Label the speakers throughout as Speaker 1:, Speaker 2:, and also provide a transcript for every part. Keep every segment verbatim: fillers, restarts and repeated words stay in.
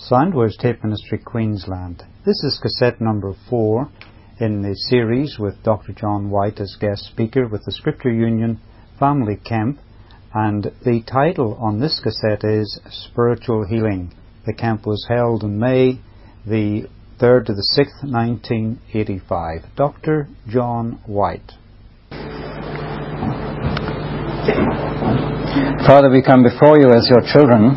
Speaker 1: Soundwaves Tape Ministry, Queensland. This is cassette number four in the series with Doctor John White as guest speaker with the Scripture Union Family Camp, and the title on this cassette is Spiritual Healing. The camp was held in May the third to the sixth, nineteen eighty-five. Doctor John White.
Speaker 2: Father, we come before you as your children,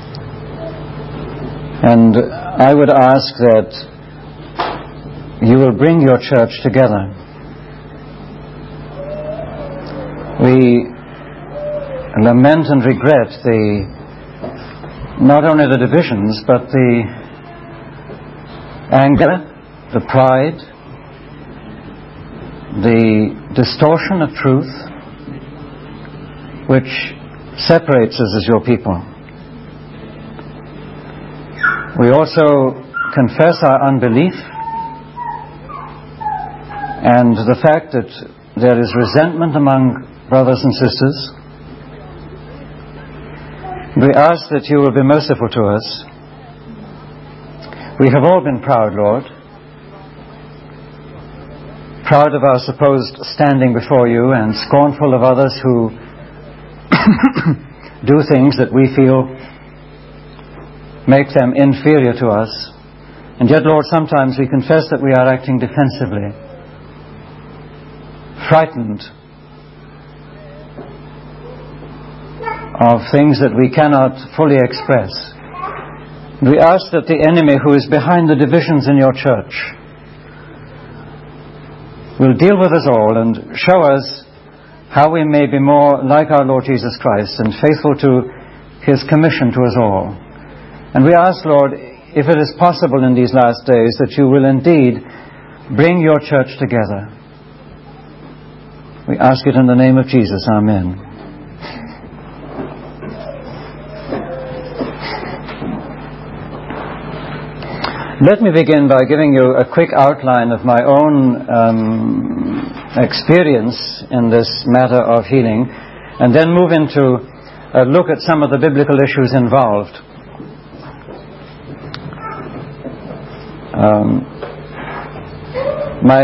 Speaker 2: and I would ask that you will bring your church together. We lament and regret the not only the divisions, but the anger, the pride, the distortion of truth, which separates us as your people. We also confess our unbelief and the fact that there is resentment among brothers and sisters. We ask that you will be merciful to us. We have all been proud, Lord, proud of our supposed standing before you and scornful of others who do things that we feel make them inferior to us. And yet, Lord, sometimes we confess that we are acting defensively, frightened of things that we cannot fully express. We ask that the enemy who is behind the divisions in your church will deal with us all and show us how we may be more like our Lord Jesus Christ and faithful to his commission to us all. And we ask, Lord, if it is possible in these last days, that you will indeed bring your church together. We ask it in the name of Jesus. Amen. Let me begin by giving you a quick outline of my own um, experience in this matter of healing, and then move into a look at some of the biblical issues involved. Um, my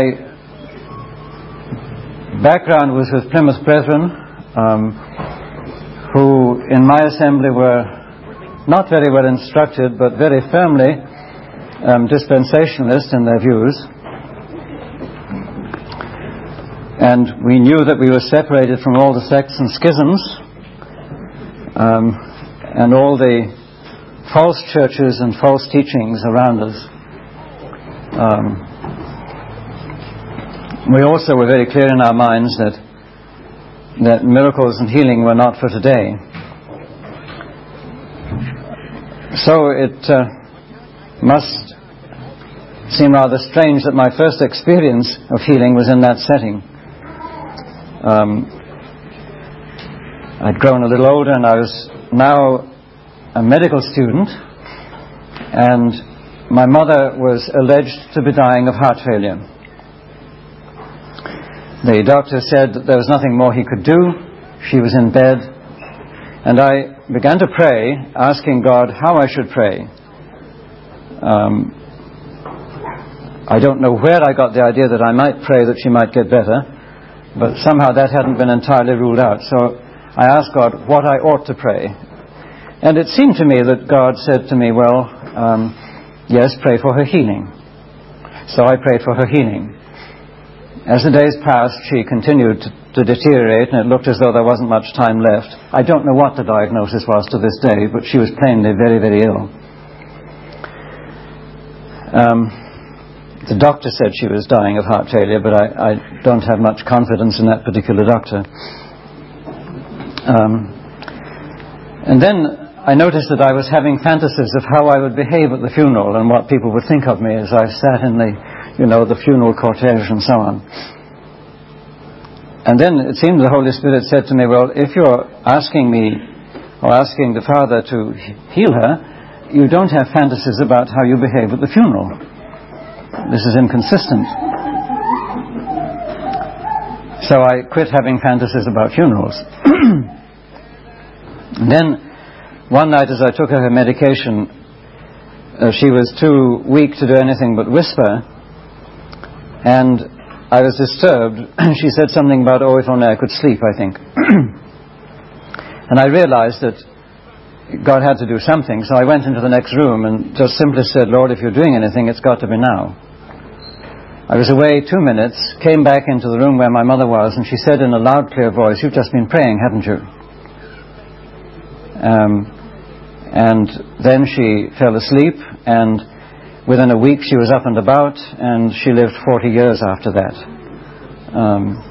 Speaker 2: background was with Plymouth Brethren, um, who in my assembly were not very well instructed, but very firmly um, dispensationalist in their views. And we knew that we were separated from all the sects and schisms, um, and all the false churches and false teachings around us. Um, we also were very clear in our minds that that miracles and healing were not for today. So it uh, must seem rather strange that my first experience of healing was in that setting. Um, I'd grown a little older, and I was now a medical student, and my mother was alleged to be dying of heart failure. The doctor said that there was nothing more he could do. She was in bed, and I began to pray, asking God how I should pray. Um, I don't know where I got the idea that I might pray that she might get better, but somehow that hadn't been entirely ruled out. So I asked God what I ought to pray. And it seemed to me that God said to me, well, um, yes, pray for her healing. So I prayed for her healing. As the days passed, she continued to, to deteriorate, and it looked as though there wasn't much time left. I don't know what the diagnosis was to this day, but she was plainly very, very ill. Um, the doctor said she was dying of heart failure, but I, I don't have much confidence in that particular doctor. Um, and then I noticed that I was having fantasies of how I would behave at the funeral and what people would think of me as I sat in the, you know, the funeral cortege and so on. And then it seemed the Holy Spirit said to me, well, if you're asking me or asking the Father to heal her, you don't have fantasies about how you behave at the funeral. This is inconsistent. So I quit having fantasies about funerals. And then one night as I took her medication, uh, she was too weak to do anything but whisper, and I was disturbed. She said something about, oh, if only I could sleep, I think. And I realized that God had to do something, so I went into the next room and just simply said, Lord, if you're doing anything, it's got to be now. I was away two minutes, came back into the room where my mother was, and she said in a loud, clear voice, you've just been praying, haven't you? Um, and then she fell asleep, and within a week she was up and about, and she lived forty years after that. Um,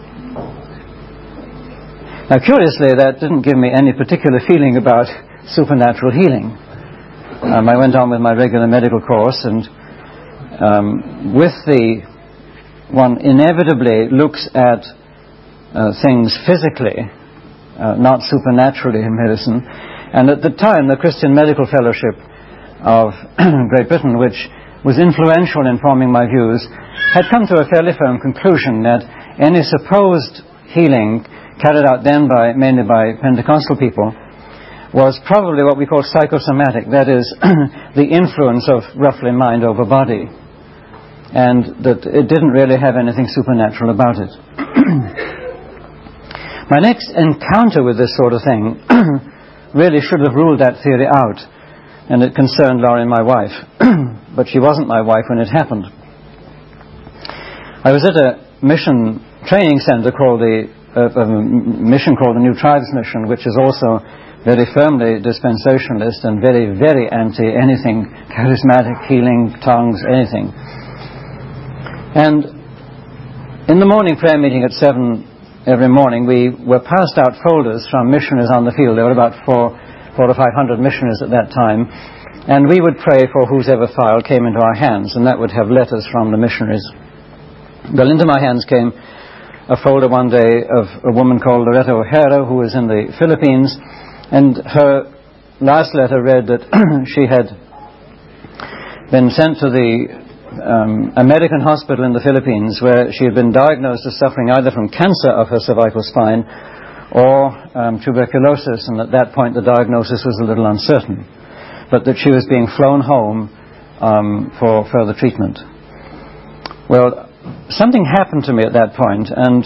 Speaker 2: now, curiously, that didn't give me any particular feeling about supernatural healing. Um, I went on with my regular medical course, and um, with the one inevitably looks at uh, things physically, uh, not supernaturally in medicine. And at the time, the Christian Medical Fellowship of Great Britain, which was influential in forming my views, had come to a fairly firm conclusion that any supposed healing carried out then by mainly by Pentecostal people was probably what we call psychosomatic, that is, the influence of roughly mind over body, and that it didn't really have anything supernatural about it. My next encounter with this sort of thing really should have ruled that theory out, and it concerned Laurie, my wife, but she wasn't my wife when it happened. I was at a mission training center called the uh, a mission called the New Tribes Mission, which is also very firmly dispensationalist and very, very anti anything charismatic, healing, tongues, anything. And in the morning prayer meeting at seven every morning, we were passed out folders from missionaries on the field. There were about four, four or five hundred missionaries at that time, and we would pray for whosever file came into our hands, and that would have letters from the missionaries. Well, into my hands came a folder one day of a woman called Loretta O'Hara, who was in the Philippines, and her last letter read that she had been sent to the um, American hospital in the Philippines, where she had been diagnosed as suffering either from cancer of her cervical spine or um, tuberculosis, and at that point the diagnosis was a little uncertain, but that she was being flown home um, for further treatment. Well, something happened to me at that point, and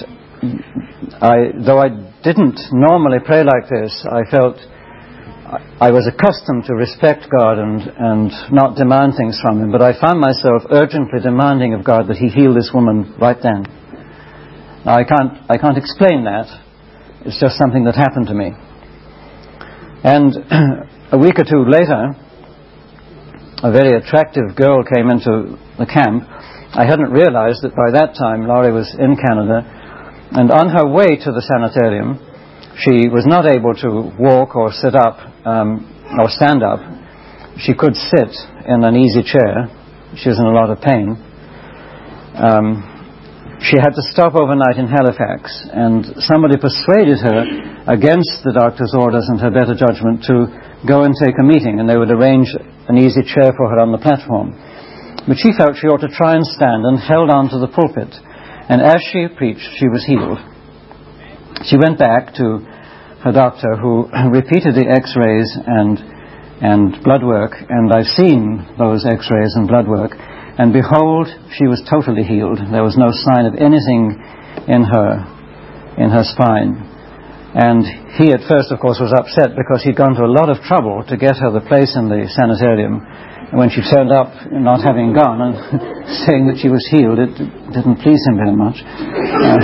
Speaker 2: I, though I didn't normally pray like this, I felt I was accustomed to respect God and, and not demand things from Him, but I found myself urgently demanding of God that He heal this woman right then. Now, I can't, I can't explain that. It's just something that happened to me. And a week or two later, a very attractive girl came into the camp. I hadn't realized that by that time Laurie was in Canada, and on her way to the sanitarium, she was not able to walk or sit up um, or stand up. She could sit in an easy chair. She was in a lot of pain. Um, she had to stop overnight in Halifax, and somebody persuaded her, against the doctor's orders and her better judgment, to go and take a meeting, and they would arrange an easy chair for her on the platform. But she felt she ought to try and stand, and held on to the pulpit. And as she preached, she was healed. She went back to her doctor, who repeated the x-rays and, and blood work, and I've seen those x-rays and blood work, and behold, she was totally healed. There was no sign of anything in her, in her spine. And he at first, of course, was upset because he'd gone to a lot of trouble to get her the place in the sanitarium. And when she turned up, not having gone, and saying that she was healed, it didn't please him very much. Uh,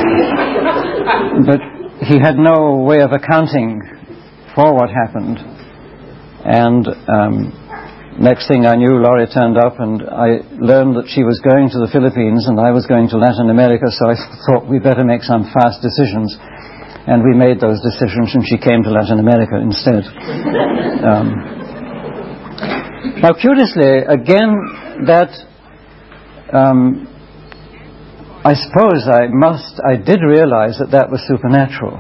Speaker 2: but he had no way of accounting for what happened. And um, next thing I knew, Laurie turned up, and I learned that she was going to the Philippines and I was going to Latin America, so I thought we better make some fast decisions. And we made those decisions, and she came to Latin America instead. Um, Now, curiously, again, that um, I suppose I must, I did realize that that was supernatural.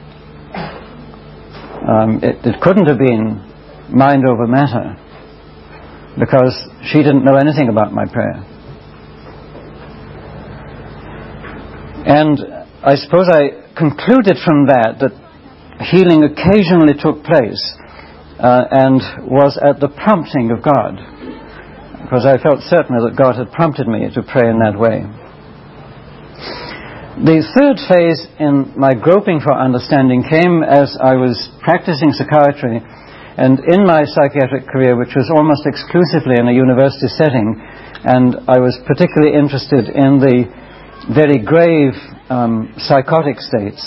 Speaker 2: Um, it, it couldn't have been mind over matter, because she didn't know anything about my prayer. And I suppose I concluded from that that healing occasionally took place Uh, and was at the prompting of God. because I felt certain that God had prompted me to pray in that way. The third phase in my groping for understanding came as I was practicing psychiatry, and in my psychiatric career, which was almost exclusively in a university setting, and I was particularly interested in the very grave um, psychotic states.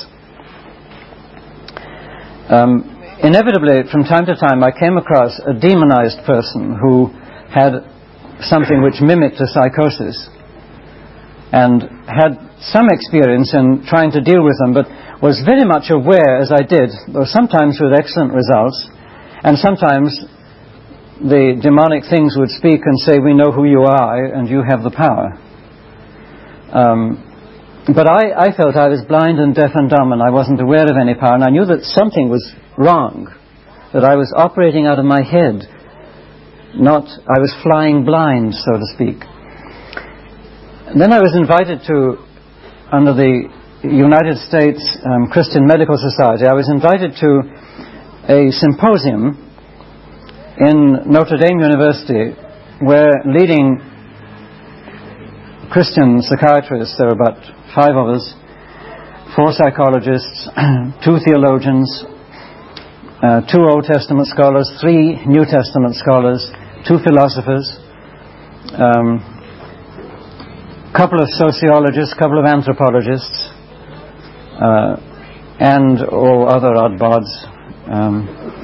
Speaker 2: Um, inevitably, from time to time, I came across a demonized person who had something which mimicked a psychosis, and had some experience in trying to deal with them, but was very much aware as I did, though sometimes with excellent results, and sometimes the demonic things would speak and say, we know who you are and you have the power. Um, but I, I felt I was blind and deaf and dumb, and I wasn't aware of any power, and I knew that something was wrong, that I was operating out of my head, not, I was flying blind, so to speak. And then I was invited to, under the United States um, Christian Medical Society, I was invited to a symposium in Notre Dame University, where leading Christian psychiatrists, there were about five of us, four psychologists, two theologians, uh, two Old Testament scholars, three New Testament scholars, two philosophers, um, couple of sociologists, couple of anthropologists, uh, and all other oddbods. Um,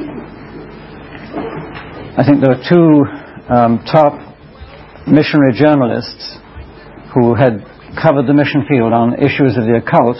Speaker 2: I think there were two um, top missionary journalists who had covered the mission field on issues of the occult,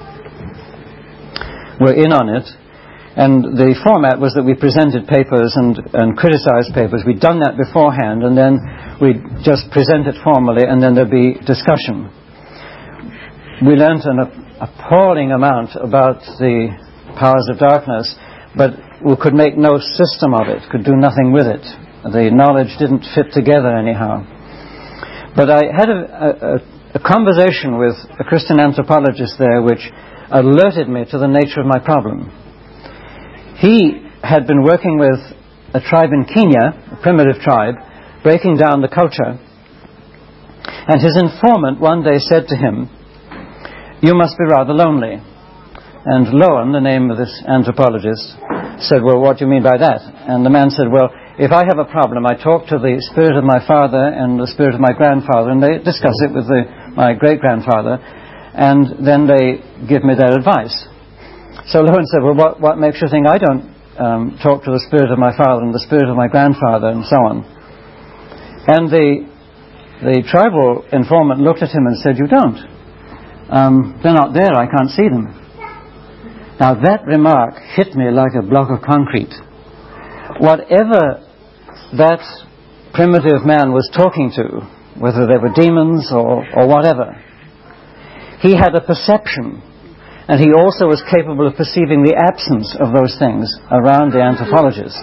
Speaker 2: were in on it. And the format was that we presented papers and, and criticized papers. We'd done that beforehand, and then we'd just present it formally, and then there'd be discussion. We learnt an appalling amount about the powers of darkness, but we could make no system of it, could do nothing with it. The knowledge didn't fit together anyhow. But I had a, a, a conversation with a Christian anthropologist there which alerted me to the nature of my problem. He had been working with a tribe in Kenya, a primitive tribe, breaking down the culture. And his informant one day said to him, "You must be rather lonely." And Lowen, the name of this anthropologist, said, "Well, what do you mean by that?" And the man said, "Well, if I have a problem, I talk to the spirit of my father and the spirit of my grandfather, and they discuss it with the, my great-grandfather, and then they give me their advice." So Lowen said, "Well, what, what makes you think I don't um, talk to the spirit of my father and the spirit of my grandfather, and so on?" And the, the tribal informant looked at him and said, "You don't. Um, they're not there, I can't see them." Now that remark hit me like a block of concrete. Whatever that primitive man was talking to, whether they were demons or, or whatever, he had a perception, and he also was capable of perceiving the absence of those things around the anthropologist.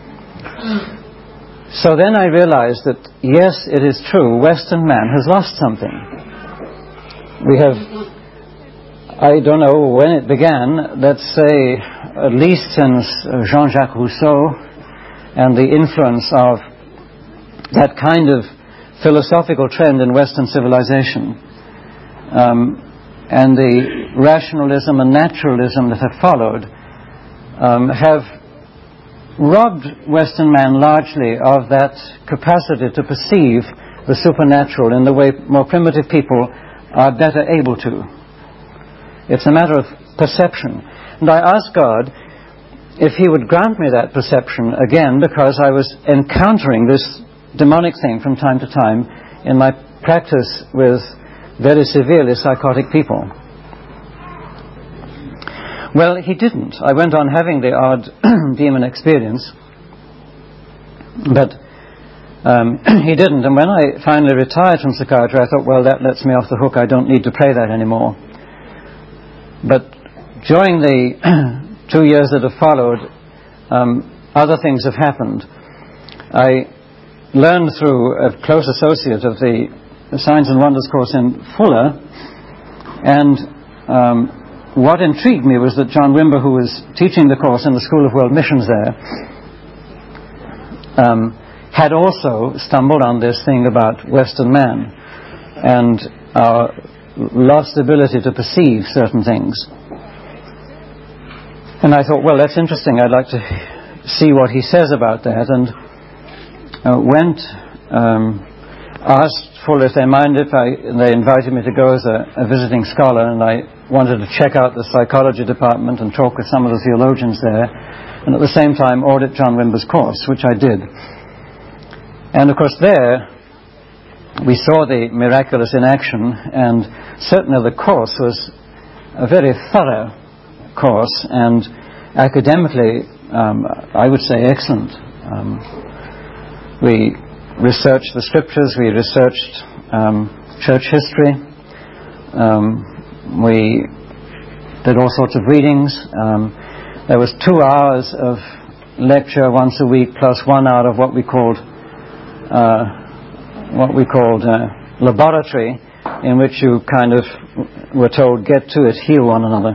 Speaker 2: So then I realized that, yes, it is true, Western man has lost something. We have, I don't know when it began, let's say at least since Jean-Jacques Rousseau and the influence of that kind of philosophical trend in Western civilization, um, and the rationalism and naturalism that have followed, um, have robbed Western man largely of that capacity to perceive the supernatural in the way more primitive people are better able to. It's a matter of perception. And I asked God if He would grant me that perception again, because I was encountering this demonic thing from time to time in my practice with very severely psychotic people. Well, He didn't. I went on having the odd demon experience, but um, He didn't. And when I finally retired from psychiatry, I thought, well, that lets me off the hook. I don't need to pray that anymore. But during the two years that have followed, um, other things have happened. I learned through a close associate of the Signs and Wonders course in Fuller, and um, what intrigued me was that John Wimber, who was teaching the course in the School of World Missions there, um, had also stumbled on this thing about Western man and our lost ability to perceive certain things. And I thought, well, that's interesting. I'd like to see what he says about that, and uh, went, um, asked Fuller if they mind if I, they invited me to go as a, a visiting scholar, and I wanted to check out the psychology department and talk with some of the theologians there, and at the same time audit John Wimber's course, which I did. And of course there we saw the miraculous in action, and certainly the course was a very thorough course, and academically um, I would say excellent. Um, we researched the scriptures, we researched um, church history, um, we did all sorts of readings. Um, there was two hours of lecture once a week, plus one hour of what we called uh, what we called uh, laboratory, in which you kind of were told, get to it, heal one another,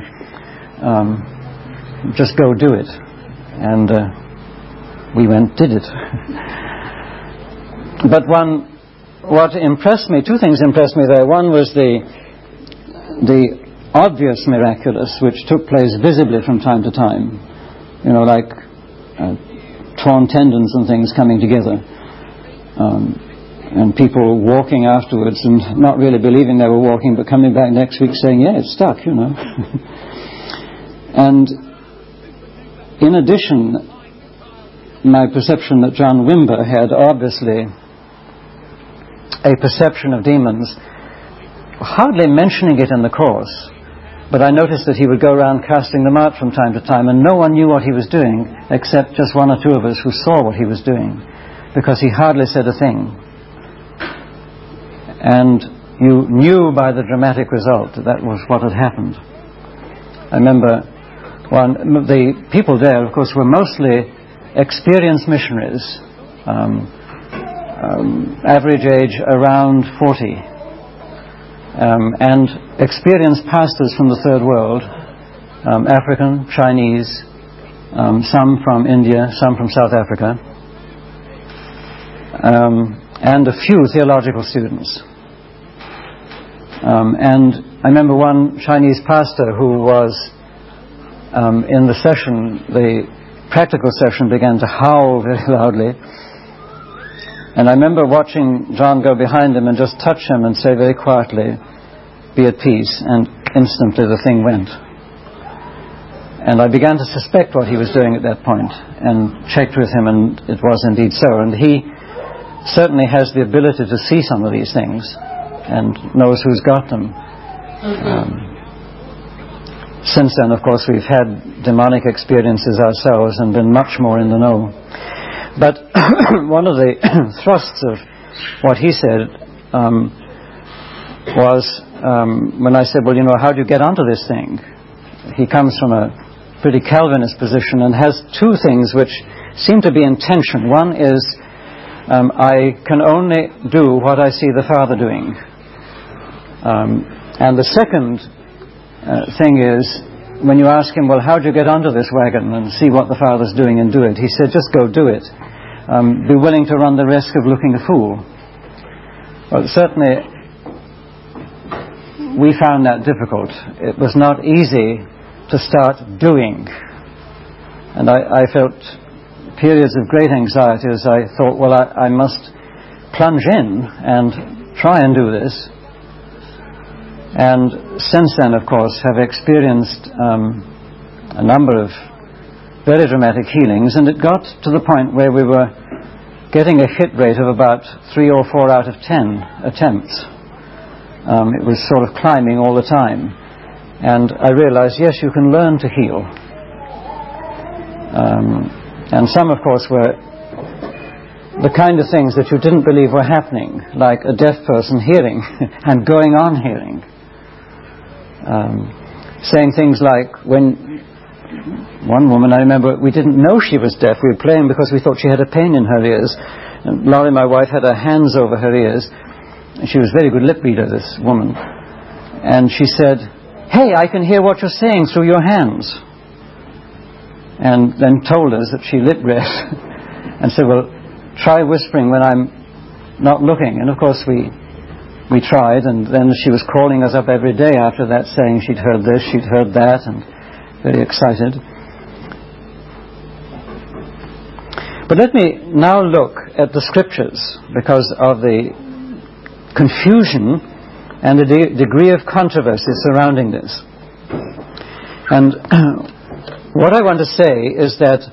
Speaker 2: um, just go do it. And uh, we went, did it. But one, what impressed me, two things impressed me there. One was the the obvious miraculous, which took place visibly from time to time, you know, like uh, torn tendons and things coming together, um, and people walking afterwards and not really believing they were walking, but coming back next week saying, yeah, it's stuck, you know. And in addition, my perception that John Wimber had obviously a perception of demons, hardly mentioning it in the course, but I noticed that he would go around casting them out from time to time, and no one knew what he was doing except just one or two of us who saw what he was doing, because he hardly said a thing. And you knew by the dramatic result that that was what had happened. I remember one, the people there, of course, were mostly experienced missionaries, um, um, average age around forty, um, and experienced pastors from the third world, um, African, Chinese, um, some from India, some from South Africa, um, and a few theological students. Um, and I remember one Chinese pastor who was um, in the session, the practical session, began to howl very loudly. And I remember watching John go behind him and just touch him and say very quietly, be at peace, and instantly the thing went. And I began to suspect what he was doing at that point, and checked with him, and it was indeed so. And he certainly has the ability to see some of these things and knows who's got them. Um, since then, of course, we've had demonic experiences ourselves and been much more in the know. But one of the thrusts of what he said um, was um, when I said, well, you know, how do you get onto this thing? He comes from a pretty Calvinist position and has two things which seem to be in tension. One is, um, I can only do what I see the Father doing. Um, and the second uh, thing is, when you ask him, well, how do you get onto this wagon and see what the Father's doing and do it? He said, just go do it. Um, be willing to run the risk of looking a fool. Well, certainly we found that difficult. It was not easy to start doing. And I, I felt periods of great anxiety as I thought, well, I, I must plunge in and try and do this. And since then, of course, have experienced um, a number of very dramatic healings, and it got to the point where we were getting a hit rate of about three or four out of ten attempts. Um, it was sort of climbing all the time. And I realized, yes, you can learn to heal. Um, and some, of course, were the kind of things that you didn't believe were happening, like a deaf person hearing and going on hearing. Um, saying things like, when one woman, I remember, we didn't know she was deaf. We were playing because we thought she had a pain in her ears. And Laurie, my wife, had her hands over her ears. And she was a very good lip reader, this woman. And she said, hey, I can hear what you're saying through your hands. And then told us that she lip read and said, well, try whispering when I'm not looking. And of course we we tried, and then she was calling us up every day after that, saying she'd heard this, she'd heard that, and very excited. But let me now look at the scriptures, because of the confusion and the de- degree of controversy surrounding this. And what I want to say is that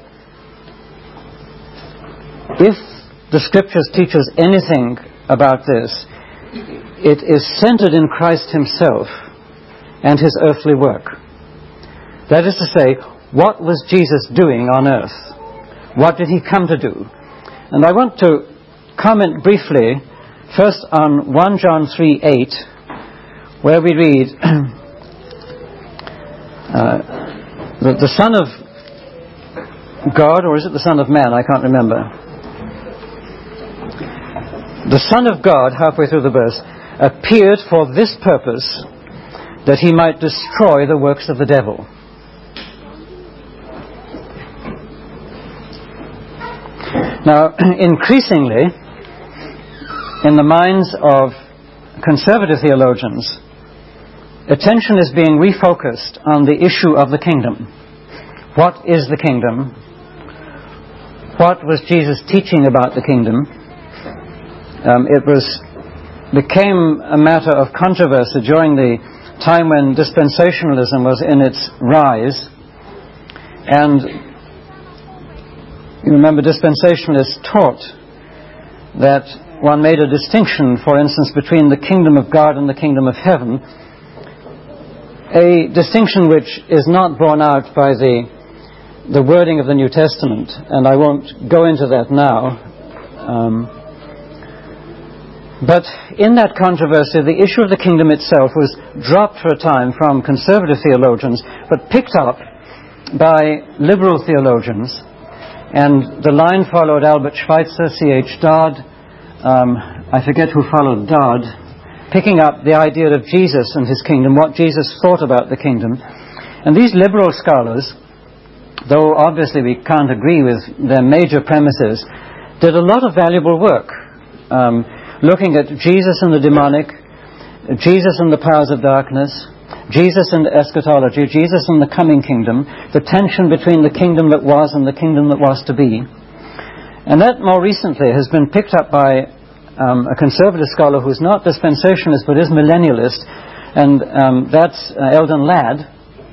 Speaker 2: if the scriptures teach us anything about this, it is centered in Christ himself and his earthly work. That is to say, what was Jesus doing on earth? What did he come to do? And I want to comment briefly first on First John three eight, where we read, uh, the, the Son of God, or is it the Son of Man? I can't remember. The Son of God, halfway through the verse, appeared for this purpose, that he might destroy the works of the devil. Now, increasingly, in the minds of conservative theologians, attention is being refocused on the issue of the kingdom. What is the kingdom? What was Jesus teaching about the kingdom? Um, it was became a matter of controversy during the time when dispensationalism was in its rise. And you remember dispensationalists taught that one made a distinction, for instance, between the kingdom of God and the kingdom of heaven, a distinction which is not borne out by the the wording of the New Testament, and I won't go into that now. Um, But in that controversy, the issue of the kingdom itself was dropped for a time from conservative theologians, but picked up by liberal theologians. And the line followed Albert Schweitzer, C H Dodd, um, I forget who followed Dodd, picking up the idea of Jesus and his kingdom, what Jesus thought about the kingdom. And these liberal scholars, though obviously we can't agree with their major premises, did a lot of valuable work. Um, looking at Jesus and the demonic, Jesus and the powers of darkness, Jesus and eschatology, Jesus and the coming kingdom, the tension between the kingdom that was and the kingdom that was to be. And that more recently has been picked up by um, a conservative scholar who's not dispensationalist but is millennialist, and um, that's uh, Eldon Ladd.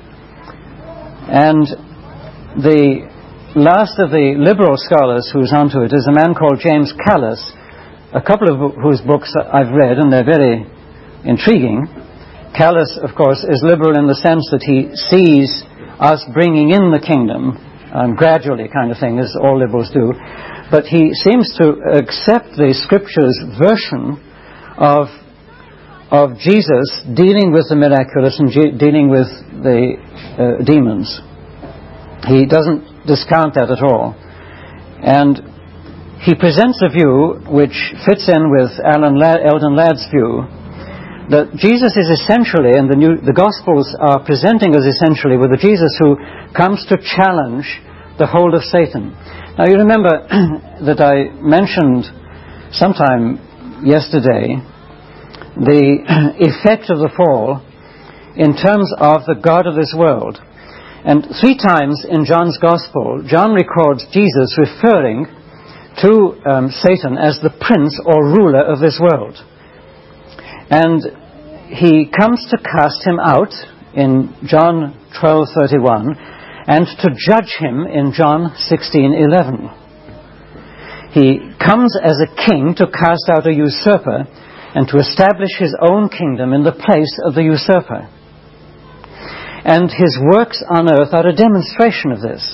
Speaker 2: And the last of the liberal scholars who's onto it is a man called James Callis, a couple of whose books I've read, and they're very intriguing. Callis, of course, is liberal in the sense that he sees us bringing in the kingdom, um, gradually kind of thing, as all liberals do. But he seems to accept the Scripture's version of of Jesus dealing with the miraculous and ge- dealing with the uh, demons. He doesn't discount that at all. And he presents a view which fits in with Alan La- Eldon Ladd's view, that Jesus is essentially, and the, new, the Gospels are presenting us essentially with a Jesus who comes to challenge the hold of Satan. Now you remember that I mentioned sometime yesterday the effect of the fall in terms of the God of this world. And three times in John's Gospel, John records Jesus referring to um, Satan as the prince or ruler of this world. And he comes to cast him out in John twelve thirty-one and to judge him in John sixteen eleven. He comes as a king to cast out a usurper and to establish his own kingdom in the place of the usurper. And his works on earth are a demonstration of this.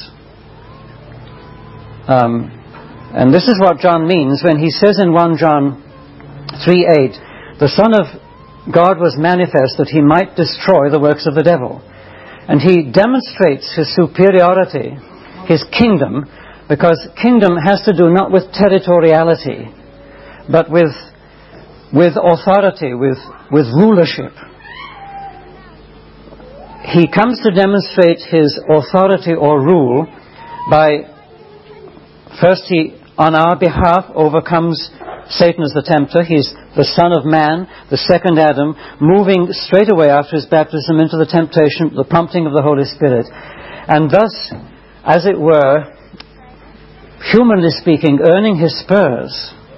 Speaker 2: Um, And this is what John means when he says in First John three eight, the Son of God was manifest that he might destroy the works of the devil. And he demonstrates his superiority, his kingdom, because kingdom has to do not with territoriality, but with with authority, with, with rulership. He comes to demonstrate his authority or rule by, first he on our behalf overcomes Satan as the tempter. He's the Son of Man, the second Adam, moving straight away after his baptism into the temptation, the prompting of the Holy Spirit. And thus, as it were, humanly speaking, earning his spurs,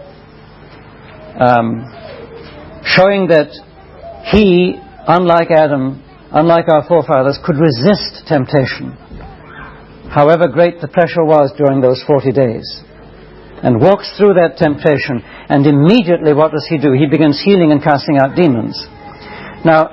Speaker 2: um, showing that he, unlike Adam, unlike our forefathers, could resist temptation, however great the pressure was during those forty days, and walks through that temptation, and immediately what does he do? He begins healing and casting out demons. Now,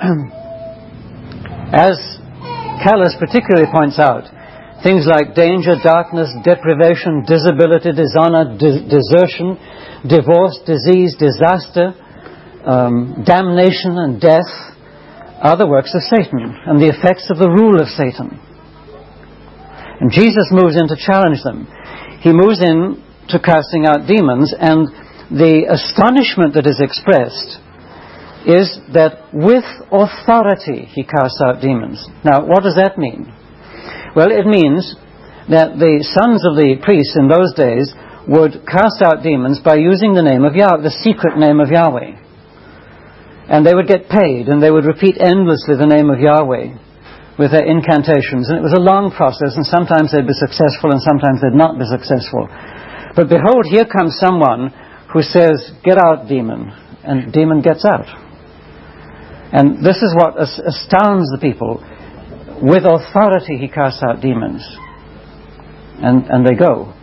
Speaker 2: as Callis particularly points out, things like danger, darkness, deprivation, disability, dishonor, de- desertion, divorce, disease, disaster, um, damnation and death are the works of Satan and the effects of the rule of Satan. And Jesus moves in to challenge them. He moves in to casting out demons, and the astonishment that is expressed is that with authority he casts out demons. Now, what does that mean? Well, it means that the sons of the priests in those days would cast out demons by using the name of Yahweh, the secret name of Yahweh. And they would get paid, and they would repeat endlessly the name of Yahweh with their incantations. And it was a long process, and sometimes they'd be successful, and sometimes they'd not be successful. But behold, here comes someone who says, "Get out, demon," and demon gets out. And this is what astounds the people. With authority he casts out demons. And, and they go.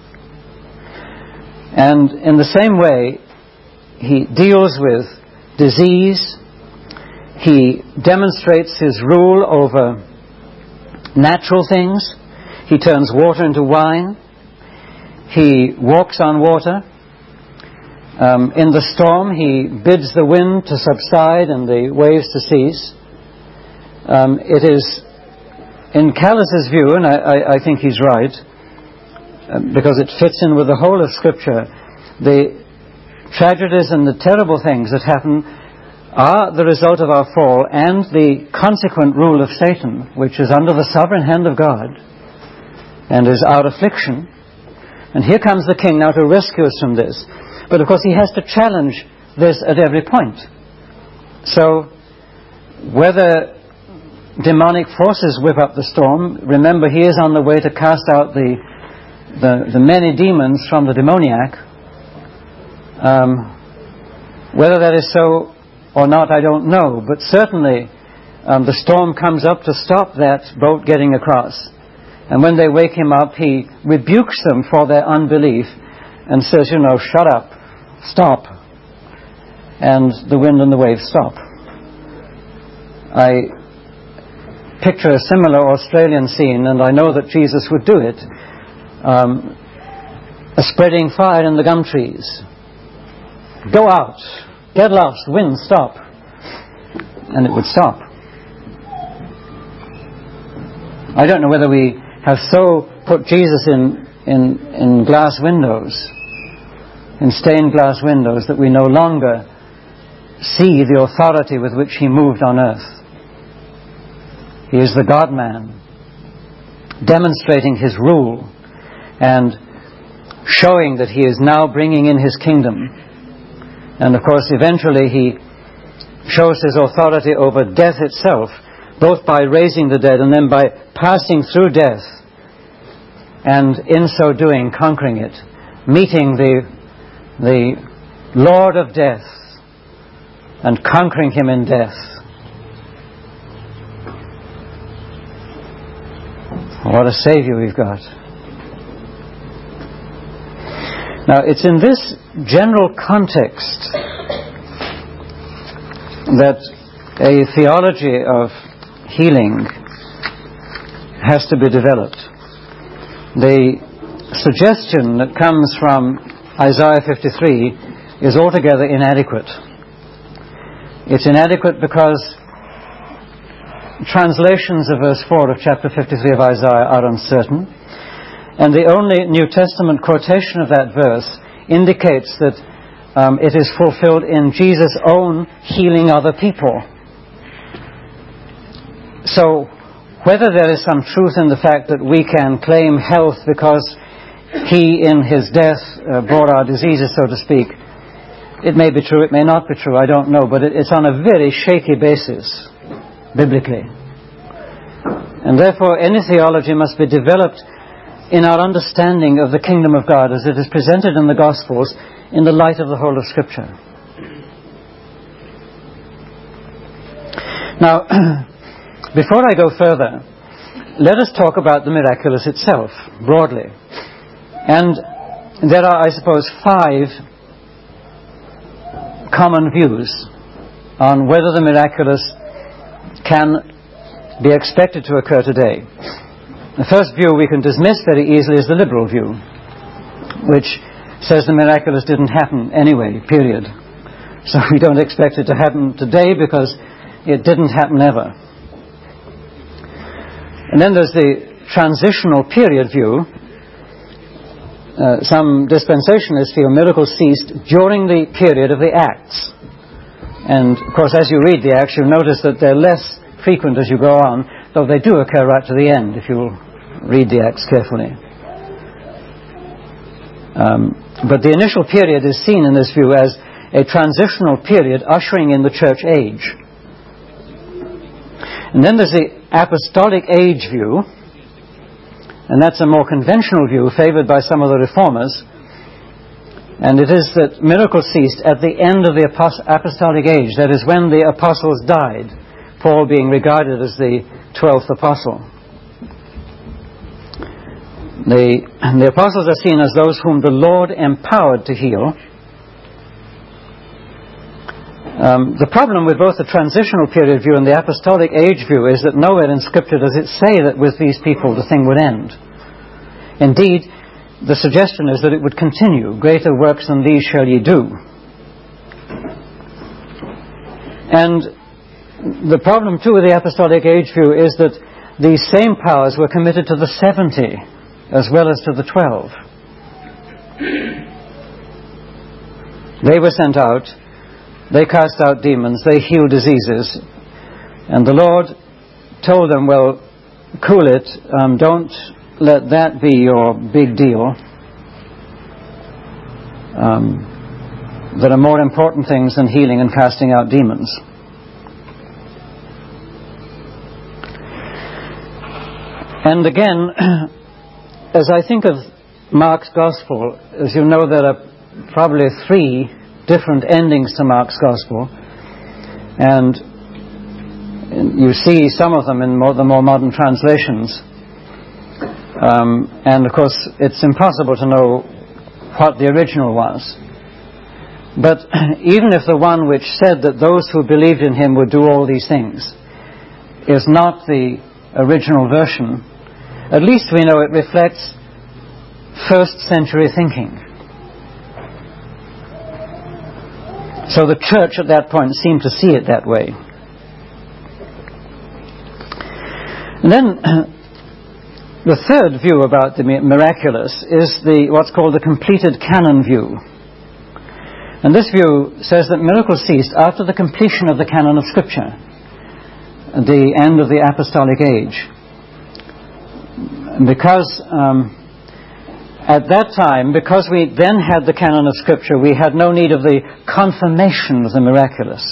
Speaker 2: And in the same way, he deals with disease. He demonstrates his rule over natural things. He turns water into wine. He walks on water. Um, in the storm, he bids the wind to subside and the waves to cease. Um, it is, in Callis's view, and I, I, I think he's right, uh, because it fits in with the whole of Scripture, the tragedies and the terrible things that happen are the result of our fall and the consequent rule of Satan, which is under the sovereign hand of God and is our affliction. And here comes the king now to rescue us from this. But of course he has to challenge this at every point. So whether demonic forces whip up the storm, remember he is on the way to cast out the the, the many demons from the demoniac. Um, whether that is so or not, I don't know, but certainly um, the storm comes up to stop that boat getting across. And when they wake him up, he rebukes them for their unbelief and says, you know, shut up, stop. And the wind and the waves stop. I picture a similar Australian scene, and I know that Jesus would do it. Um, a spreading fire in the gum trees. Go out. Get lost. Wind, stop. And it would stop. I don't know whether we have so put Jesus in, in, in glass windows, in stained glass windows, that we no longer see the authority with which he moved on earth. He is the God-man, demonstrating his rule and showing that he is now bringing in his kingdom. And of course, eventually he shows his authority over death itself, both by raising the dead and then by passing through death, and in so doing conquering it, meeting the, the Lord of death and conquering him in death. What a Savior we've got. Now, it's in this general context that a theology of healing has to be developed. The suggestion that comes from Isaiah fifty-three is altogether inadequate. It's inadequate because translations of verse four of chapter fifty-three of Isaiah are uncertain, and the only New Testament quotation of that verse indicates that um, it is fulfilled in Jesus' own healing other people. So, whether there is some truth in the fact that we can claim health because he in his death uh, bore our diseases, so to speak. It may be true, it may not be true, I don't know, but it, it's on a very shaky basis, biblically. And therefore any theology must be developed in our understanding of the kingdom of God as it is presented in the Gospels in the light of the whole of Scripture. Now, before I go further, let us talk about the miraculous itself, broadly. And there are, I suppose, five common views on whether the miraculous can be expected to occur today. The first view we can dismiss very easily is the liberal view, which says the miraculous didn't happen anyway, period. So we don't expect it to happen today because it didn't happen ever. And then there's the transitional period view. Uh, some dispensationalists feel miracles ceased during the period of the Acts. And, of course, as you read the Acts, you'll notice that they're less frequent as you go on, though they do occur right to the end, if you'll read the Acts carefully. Um, but the initial period is seen in this view as a transitional period ushering in the church age. And then there's the apostolic age view, and that's a more conventional view favored by some of the reformers, and it is that miracles ceased at the end of the apostolic age, that is when the apostles died, Paul being regarded as the twelfth apostle. The, the apostles are seen as those whom the Lord empowered to heal. Um, the problem with both the transitional period view and the apostolic age view is that nowhere in Scripture does it say that with these people the thing would end. Indeed, the suggestion is that it would continue. Greater works than these shall ye do. And the problem too with the apostolic age view is that these same powers were committed to the seventy as well as to the twelve. They were sent out. They cast out demons, they healed diseases, and the Lord told them, well, cool it, um, don't let that be your big deal. Um, there are more important things than healing and casting out demons. And again, as I think of Mark's Gospel, as you know, there are probably three different endings to Mark's Gospel, and you see some of them in more, the more modern translations, um, and of course it's impossible to know what the original was. But even if the one which said that those who believed in him would do all these things is not the original version, at least we know it reflects first century thinking. So the church at that point seemed to see it that way. And then the third view about the miraculous is the what's called the completed canon view. And this view says that miracles ceased after the completion of the canon of Scripture, the end of the apostolic age. Because um, at that time, because we then had the canon of Scripture, we had no need of the confirmation of the miraculous.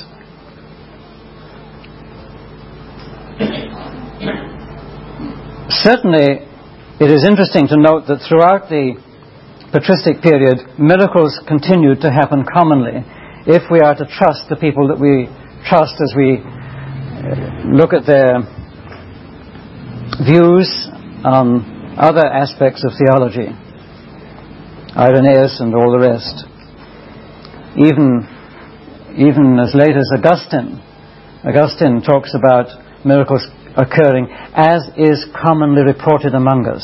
Speaker 2: Certainly, it is interesting to note that throughout the patristic period, miracles continued to happen commonly, if we are to trust the people that we trust as we look at their views on other aspects of theology. Irenaeus and all the rest. Even, even as late as Augustine, Augustine talks about miracles occurring as is commonly reported among us.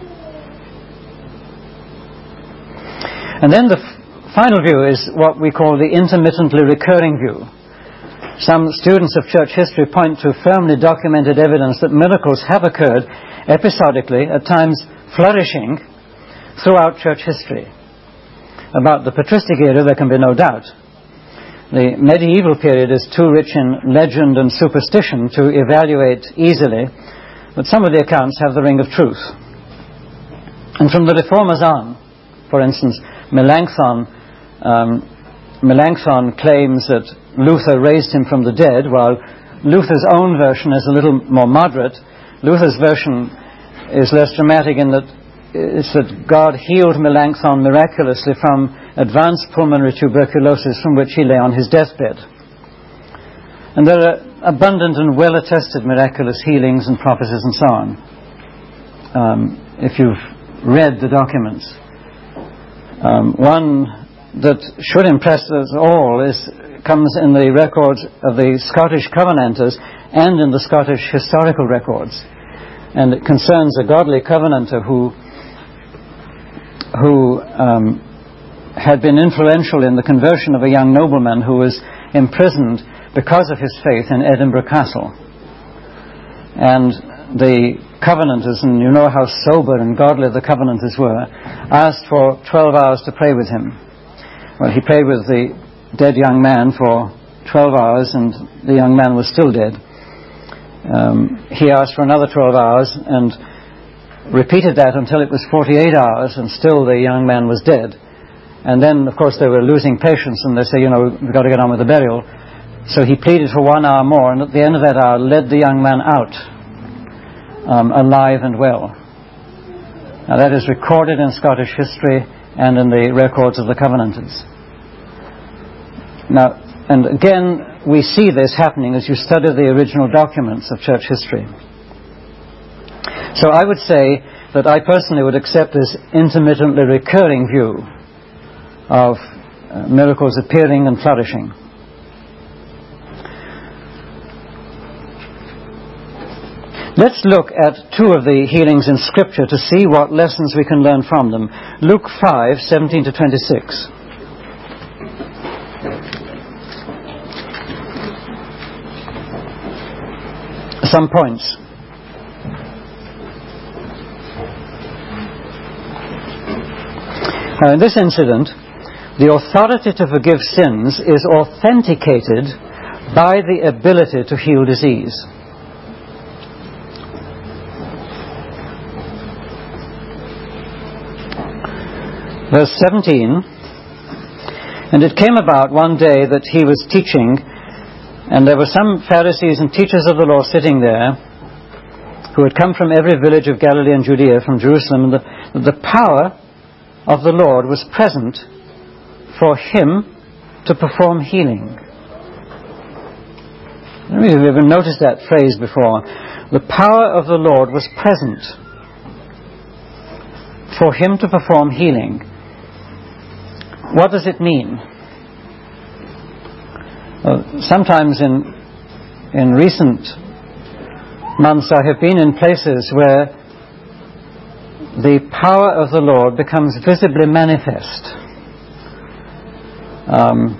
Speaker 2: And then the f- final view is what we call the intermittently recurring view. Some students of church history point to firmly documented evidence that miracles have occurred episodically, at times flourishing, throughout church history. About the patristic era, there can be no doubt. The medieval period is too rich in legend and superstition to evaluate easily, but some of the accounts have the ring of truth. And from the Reformers on, for instance, Melanchthon, um, Melanchthon claims that Luther raised him from the dead, while Luther's own version is a little more moderate. Luther's version is less dramatic in that it's that God healed Melanchthon miraculously from advanced pulmonary tuberculosis from which he lay on his deathbed. And there are abundant and well-attested miraculous healings and prophecies and so on, um, if you've read the documents. Um, one that should impress us all is comes in the records of the Scottish Covenanters and in the Scottish historical records. And it concerns a godly Covenanter who who um, had been influential in the conversion of a young nobleman who was imprisoned because of his faith in Edinburgh Castle. And the Covenanters, and you know how sober and godly the Covenanters were, asked for twelve hours to pray with him. Well, he prayed with the dead young man for twelve hours, and the young man was still dead. Um, he asked for another twelve hours and repeated that until it was forty-eight hours, and still the young man was dead. And then, of course, they were losing patience, and they say, you know, we've got to get on with the burial. So he pleaded for one hour more, and at the end of that hour led the young man out, um, alive and well. Now that is recorded in Scottish history and in the records of the Covenanters. Now, and again, we see this happening as you study the original documents of church history. So I would say that I personally would accept this intermittently recurring view of uh, miracles appearing and flourishing. Let's look at two of the healings in Scripture to see what lessons we can learn from them. Luke five, seventeen to twenty-six. Some points. Now, in this incident, the authority to forgive sins is authenticated by the ability to heal disease. Verse seventeen, and it came about one day that he was teaching, and there were some Pharisees and teachers of the law sitting there who had come from every village of Galilee and Judea, from Jerusalem, and the, the power of the Lord was present for him to perform healing. I don't know if you've ever noticed that phrase before. The power of the Lord was present for him to perform healing. What does it mean? Well, sometimes in in recent months I have been in places where the power of the Lord becomes visibly manifest. Um,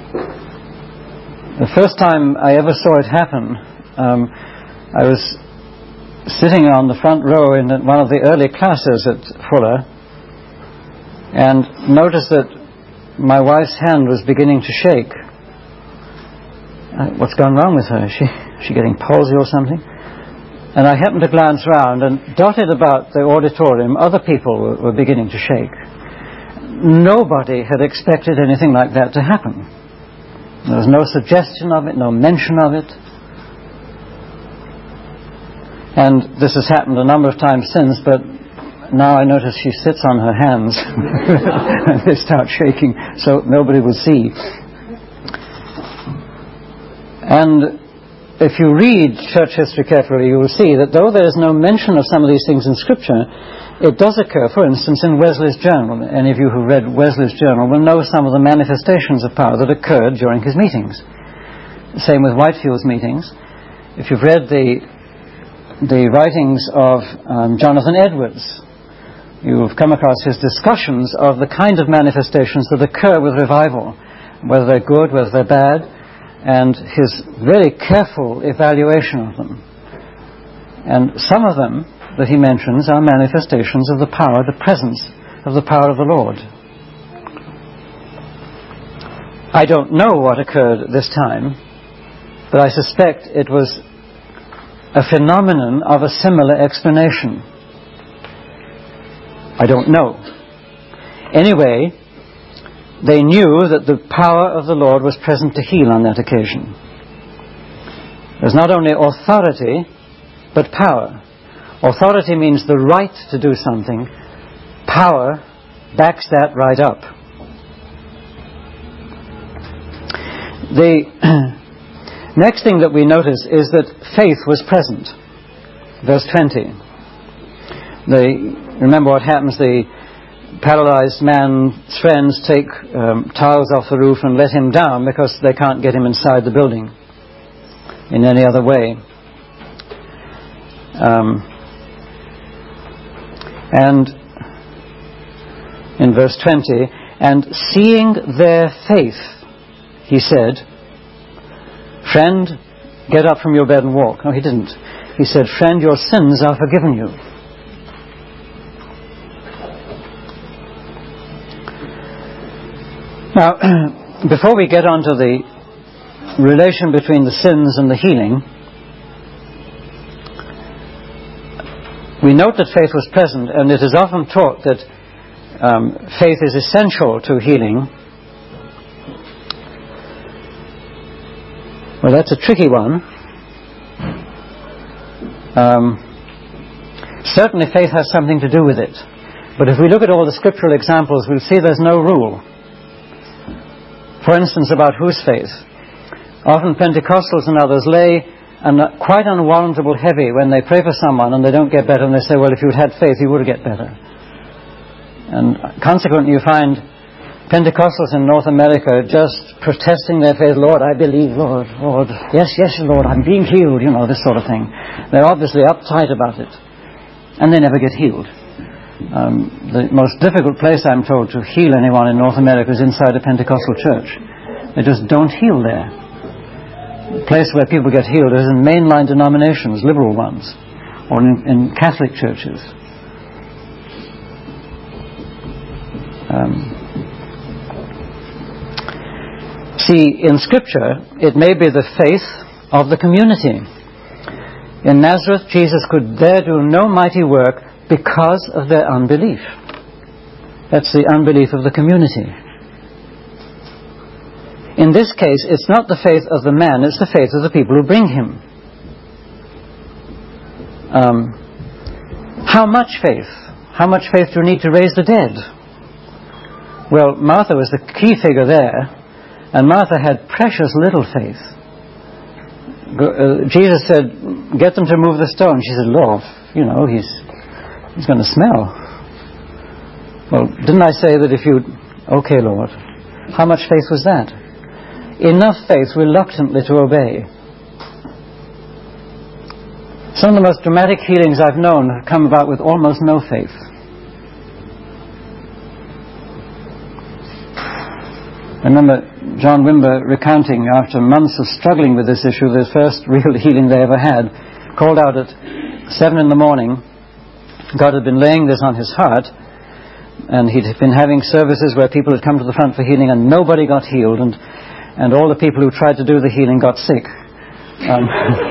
Speaker 2: the first time I ever saw it happen, um, I was sitting on the front row in one of the early classes at Fuller, and noticed that my wife's hand was beginning to shake. Uh, what's gone wrong with her? Is she, is she getting palsy or something? And I happened to glance round, and dotted about the auditorium, other people were, were beginning to shake. Nobody had expected anything like that to happen. There was no suggestion of it, no mention of it. And this has happened a number of times since, but now I notice she sits on her hands and they start shaking, so nobody will see. And if you read church history carefully, you will see that though there is no mention of some of these things in Scripture, it does occur, for instance, in Wesley's journal. Any of you who read Wesley's journal will know some of the manifestations of power that occurred during his meetings. Same with Whitefield's meetings. If you've read the the writings of um, Jonathan Edwards, you've come across his discussions of the kind of manifestations that occur with revival, whether they're good, whether they're bad, and his very careful evaluation of them. And some of them that he mentions are manifestations of the power, the presence of the power of the Lord. I don't know what occurred this time, but I suspect it was a phenomenon of a similar explanation. I don't know. Anyway, they knew that the power of the Lord was present to heal on that occasion. There's not only authority, but power. Authority means the right to do something. Power backs that right up. The next thing that we notice is that faith was present. Verse twenty. The, remember what happens, the paralyzed man's friends take um, tiles off the roof and let him down because they can't get him inside the building in any other way. Um, and in verse twenty, and seeing their faith, he said, friend, get up from your bed and walk. No, he didn't. He said, friend, your sins are forgiven you. Now, before we get on to the relation between the sins and the healing, we note that faith was present, and it is often taught that um, faith is essential to healing. Well, that's a tricky one. Um, certainly faith has something to do with it. But if we look at all the scriptural examples, we'll see there's no rule. For instance, about whose faith? Often Pentecostals and others lay an quite unwarrantable heavy when they pray for someone and they don't get better, and they say, well, if you'd had faith, you would get better. And consequently, you find Pentecostals in North America just protesting their faith. Lord, I believe, Lord, Lord. Yes, yes, Lord, I'm being healed, you know, this sort of thing. They're obviously uptight about it. And they never get healed. Um, the most difficult place, I'm told, to heal anyone in North America is inside a Pentecostal church. They just don't heal there. The place where people get healed is in mainline denominations, liberal ones, or in, in Catholic churches. Um, see, in Scripture, it may be the faith of the community. In Nazareth, Jesus could there do no mighty work because of their unbelief. That's the unbelief of the community. In this case, it's not the faith of the man, it's the faith of the people who bring him. Um, how much faith? How much faith do you need to raise the dead? Well, Martha was the key figure there, and Martha had precious little faith. Uh, Jesus said, get them to remove the stone. She said, Lord, you know, he's He's going to smell. Well, didn't I say that if you... Okay, Lord. How much faith was that? Enough faith reluctantly to obey. Some of the most dramatic healings I've known have come about with almost no faith. I remember John Wimber recounting, after months of struggling with this issue, the first real healing they ever had, called out at seven in the morning. God had been laying this on his heart, and he'd been having services where people had come to the front for healing and nobody got healed, and, and all the people who tried to do the healing got sick. Um,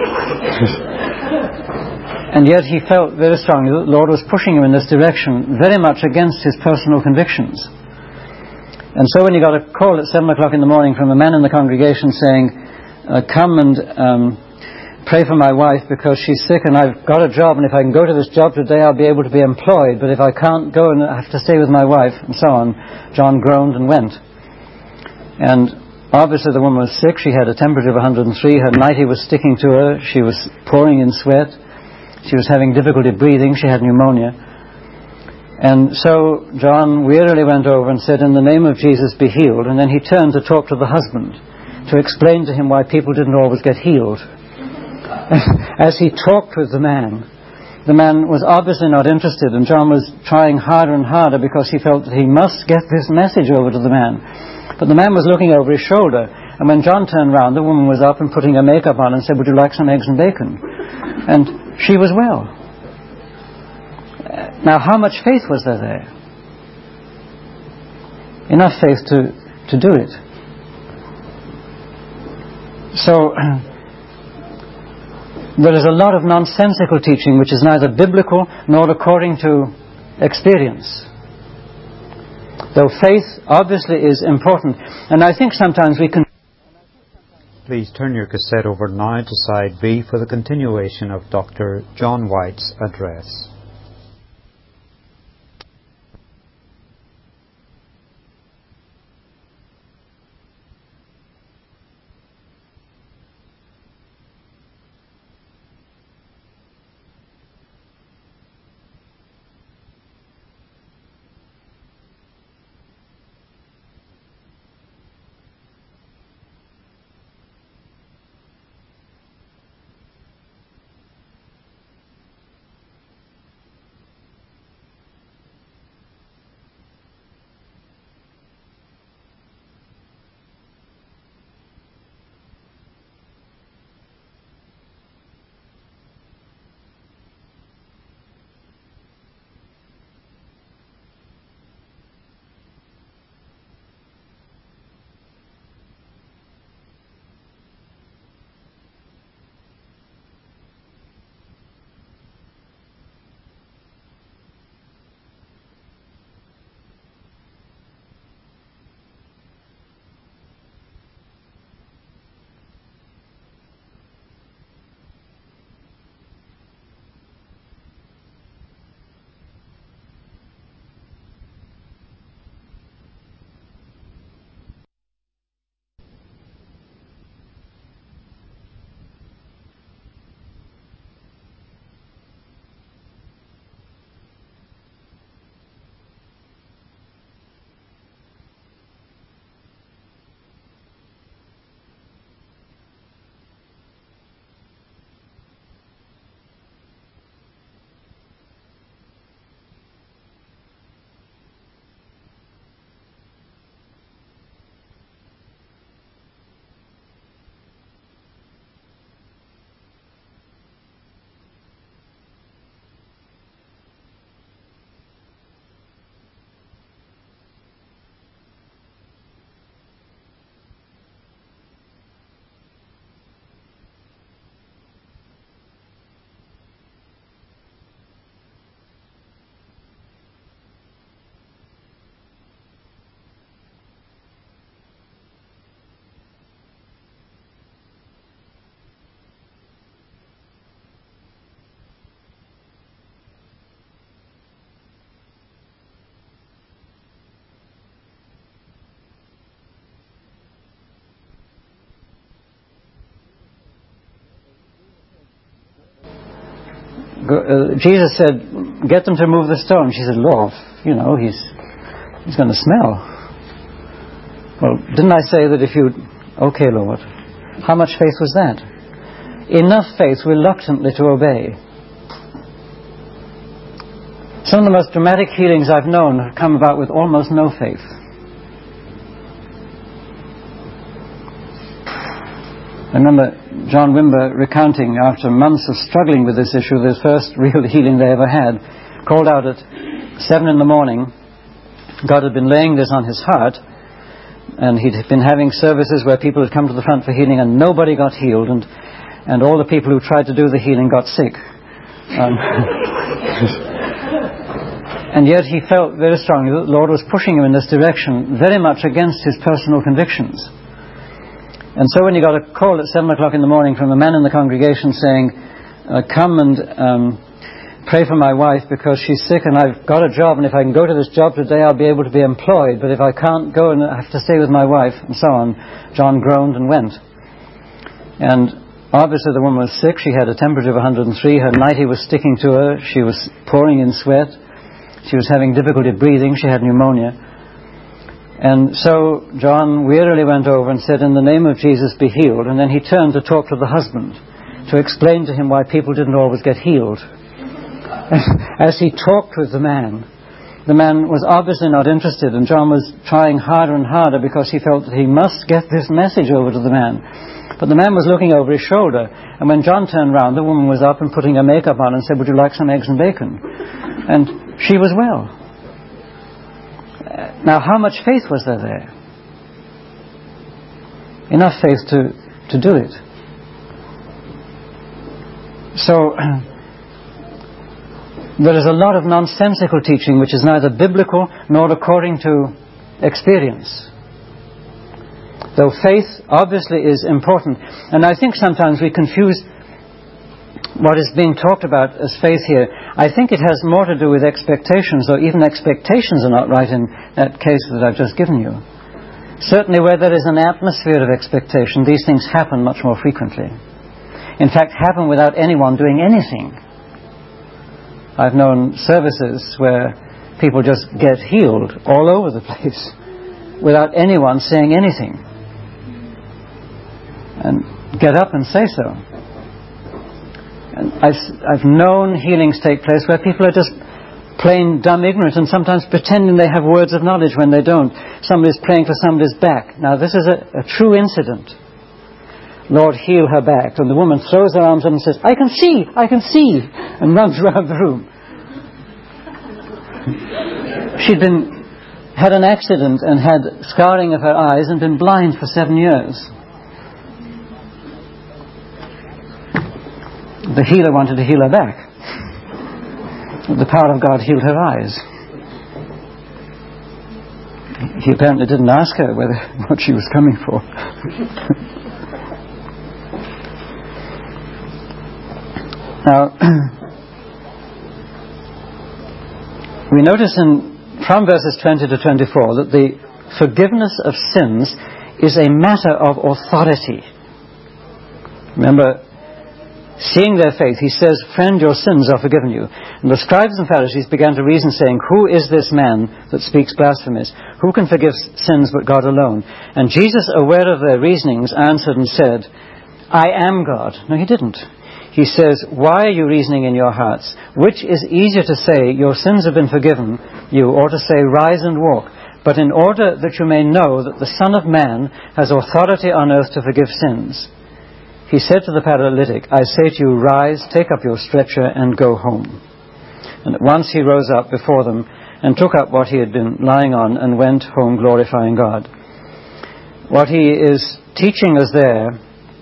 Speaker 2: and yet he felt very strongly that the Lord was pushing him in this direction, very much against his personal convictions. And so when he got a call at seven o'clock in the morning from a man in the congregation saying, uh, come and um, pray for my wife because she's sick and I've got a job, and if I can go to this job today I'll be able to be employed, but if I can't go and I have to stay with my wife, and so on, John groaned and went. And obviously the woman was sick. She had a temperature of one hundred three, her nightie was sticking to her, she was pouring in sweat, she was having difficulty breathing, she had pneumonia. And so John wearily went over and said, in the name of Jesus, be healed. And then he turned to talk to the husband, to explain to him why people didn't always get healed. As he talked with the man, the man was obviously not interested, and John was trying harder and harder because he felt that he must get this message over to the man. But the man was looking over his shoulder, and when John turned round, the woman was up and putting her makeup on and said, would you like some eggs and bacon? And she was well. Now, how much faith was there there? Enough faith to, to do it. So there is a lot of nonsensical teaching which is neither biblical nor according to experience. Though faith obviously is important, and I think sometimes we can...
Speaker 1: Please turn your cassette over now to side B for the continuation of Doctor John White's address.
Speaker 2: Uh, Jesus said, get them to remove the stone. She said, Lord, you know, he's he's going to smell. Well, didn't I say that if you... Okay, Lord. How much faith was that? Enough faith reluctantly to obey. Some of the most dramatic healings I've known have come about with almost no faith. I remember John Wimber recounting, after months of struggling with this issue, the first real healing they ever had, called out at seven in the morning. God had been laying this on his heart, and he'd been having services where people had come to the front for healing, and nobody got healed, and and all the people who tried to do the healing got sick. Um, and yet he felt very strongly that the Lord was pushing him in this direction, very much against his personal convictions. And so when he got a call at seven o'clock in the morning from a man in the congregation saying, uh, come and um, pray for my wife because she's sick and I've got a job, and if I can go to this job today I'll be able to be employed, but if I can't go and I have to stay with my wife, and so on, John groaned and went. And obviously the woman was sick. She had a temperature of one hundred three. Her nightie was sticking to her. She was pouring in sweat. She was having difficulty breathing. She had pneumonia. And so John wearily went over and said, in the name of Jesus, be healed. And then he turned to talk to the husband, to explain to him why people didn't always get healed. As he talked with the man, the man was obviously not interested, and John was trying harder and harder because he felt that he must get this message over to the man. But the man was looking over his shoulder, and when John turned round, the woman was up and putting her makeup on and said, would you like some eggs and bacon? And she was well. Now, how much faith was there there? Enough faith to, to do it. So, there is a lot of nonsensical teaching which is neither biblical nor according to experience. Though faith obviously is important, and I think sometimes we confuse what is being talked about as faith here. I think it has more to do with expectations, though even expectations are not right in that case that I've just given you. Certainly where there is an atmosphere of expectation, these things happen much more frequently. In fact, happen without anyone doing anything. I've known services where people just get healed all over the place without anyone saying anything. And get up and say so. And I've, I've known healings take place where people are just plain dumb ignorant and sometimes pretending they have words of knowledge when they don't. Somebody's praying for somebody's back. Now this is a, a true incident. Lord, heal her back. And the woman throws her arms up and says, I can see, I can see, and runs around the room. She'd been, had an accident and had scarring of her eyes and been blind for seven years. The healer wanted to heal her back. The power of God healed her eyes. He apparently didn't ask her whether what she was coming for. Now, we notice in, from verses twenty to twenty-four that the forgiveness of sins is a matter of authority. Remember, seeing their faith, he says, friend, your sins are forgiven you. And the scribes and Pharisees began to reason, saying, who is this man that speaks blasphemies? Who can forgive sins but God alone? And Jesus, aware of their reasonings, answered and said, I am God. No, he didn't. He says, why are you reasoning in your hearts? Which is easier to say, your sins have been forgiven you, or to say, rise and walk? But in order that you may know that the Son of Man has authority on earth to forgive sins, he said to the paralytic, I say to you, rise, take up your stretcher, and go home. And at once he rose up before them, and took up what he had been lying on, and went home glorifying God. What he is teaching us there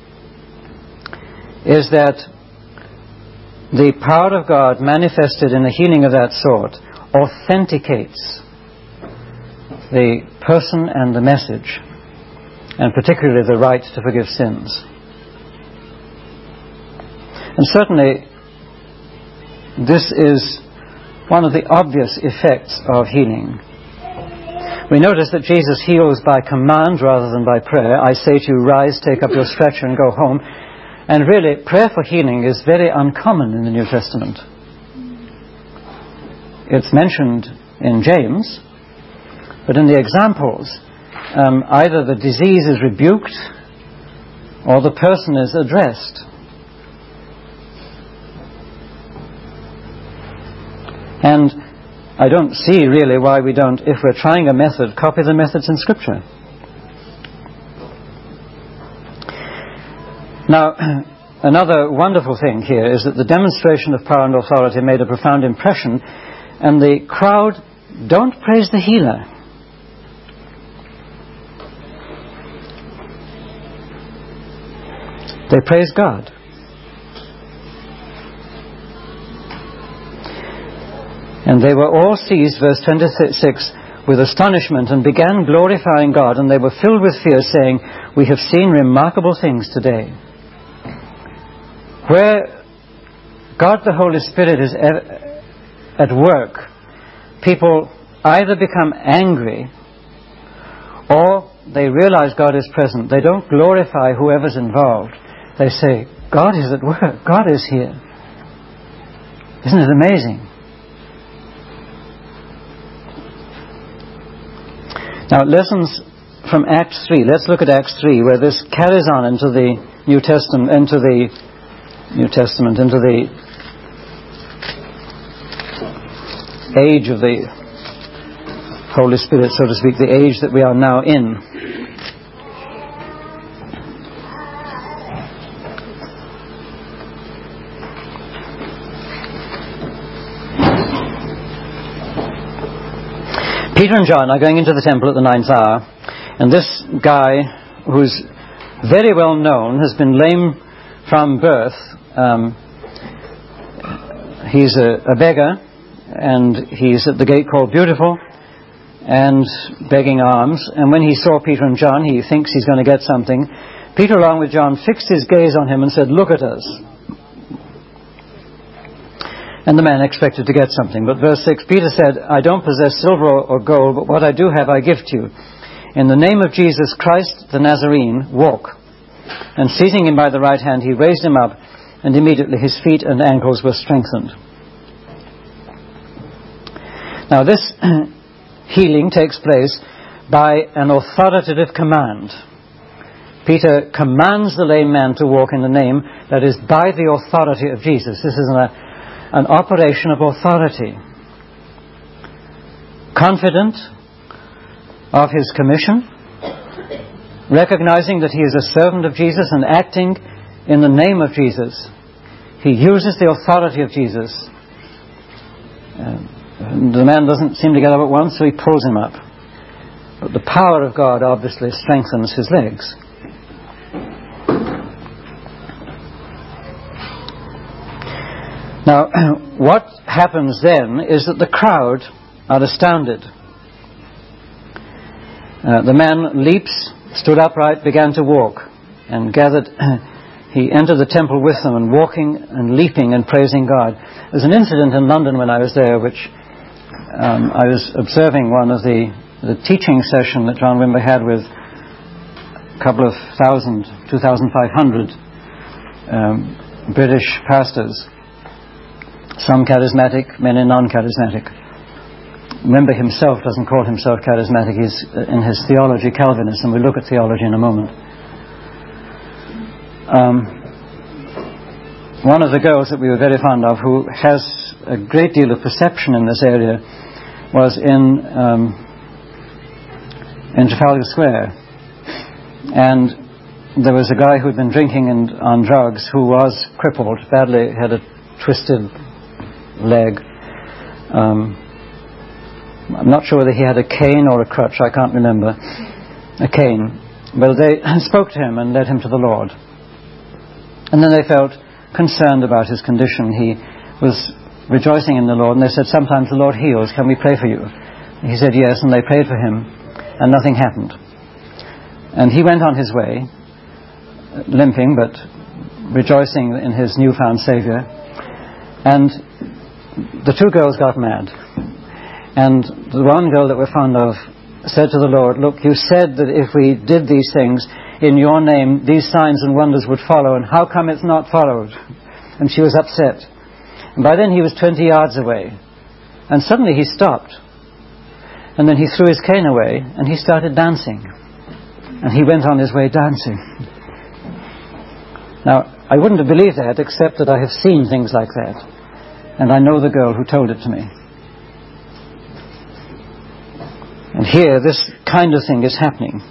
Speaker 2: is that the power of God manifested in a healing of that sort authenticates the person and the message, and particularly the right to forgive sins. And certainly, this is one of the obvious effects of healing. We notice that Jesus heals by command rather than by prayer. I say to you, rise, take up your stretcher and go home. And really, prayer for healing is very uncommon in the New Testament. It's mentioned in James, but in the examples, um, either the disease is rebuked or the person is addressed. And I don't see really why we don't, if we're trying a method, copy the methods in Scripture. Now, another wonderful thing here is that the demonstration of power and authority made a profound impression, and the crowd don't praise the healer. They praise God. And they were all seized, verse twenty-six, with astonishment, and began glorifying God, and they were filled with fear, saying, we have seen remarkable things today. Where God the Holy Spirit is at work, people either become angry or they realize God is present. They don't glorify whoever's involved. They say, God is at work. God is here. Isn't it amazing? Now, lessons from Acts three. Let's look at Acts three, where this carries on into the New Testament, into the New Testament, into the age of the Holy Spirit, so to speak, the age that we are now in. Peter and John are going into the temple at the ninth hour, and this guy, who's very well known, has been lame from birth. Um, he's a, a beggar, and he's at the gate called Beautiful, and begging alms. And when he saw Peter and John, he thinks he's going to get something. Peter, along with John, fixed his gaze on him and said, "Look at us." And the man expected to get something. But verse six, Peter said, "I don't possess silver or gold, but what I do have I give to you. In the name of Jesus Christ the Nazarene, walk." And seizing him by the right hand, he raised him up, and immediately his feet and ankles were strengthened. Now this healing takes place by an authoritative command. Peter commands the lame man to walk in the name, that is, by the authority of Jesus. This is an, an operation of authority. Confident of his commission, recognizing that he is a servant of Jesus and acting in the name of Jesus, he uses the authority of Jesus. Uh, the man doesn't seem to get up at once, so he pulls him up. But the power of God obviously strengthens his legs. Now, what happens then is that the crowd are astounded. Uh, the man leaps, stood upright, began to walk, and gathered. He entered the temple with them, and walking and leaping and praising God. There's an incident in London when I was there, which um, I was observing one of the, the teaching session that John Wimber had with a couple of thousand, two thousand five hundred um, British pastors, some charismatic, many non-charismatic. Wimber himself doesn't call himself charismatic. He's in his theology Calvinist, and we'll look at theology in a moment. Um, one of the girls that we were very fond of, who has a great deal of perception in this area, was in um, in Trafalgar Square, and there was a guy who'd been drinking and on drugs, who was crippled badly, had a twisted leg. Um, I'm not sure whether he had a cane or a crutch, I can't remember. A cane. But they spoke to him and led him to the Lord. And then they felt concerned about his condition. He was rejoicing in the Lord, and they said, "Sometimes the Lord heals, can we pray for you?" He said yes, and they prayed for him, and nothing happened. And he went on his way, limping, but rejoicing in his newfound Saviour. And the two girls got mad. And the one girl that we're fond of said to the Lord, "Look, you said that if we did these things in your name, these signs and wonders would follow, and how come it's not followed?" And she was upset. And by then he was twenty yards away. And suddenly he stopped. And then he threw his cane away, and he started dancing. And he went on his way dancing. Now, I wouldn't have believed that, except that I have seen things like that. And I know the girl who told it to me. And here, this kind of thing is happening.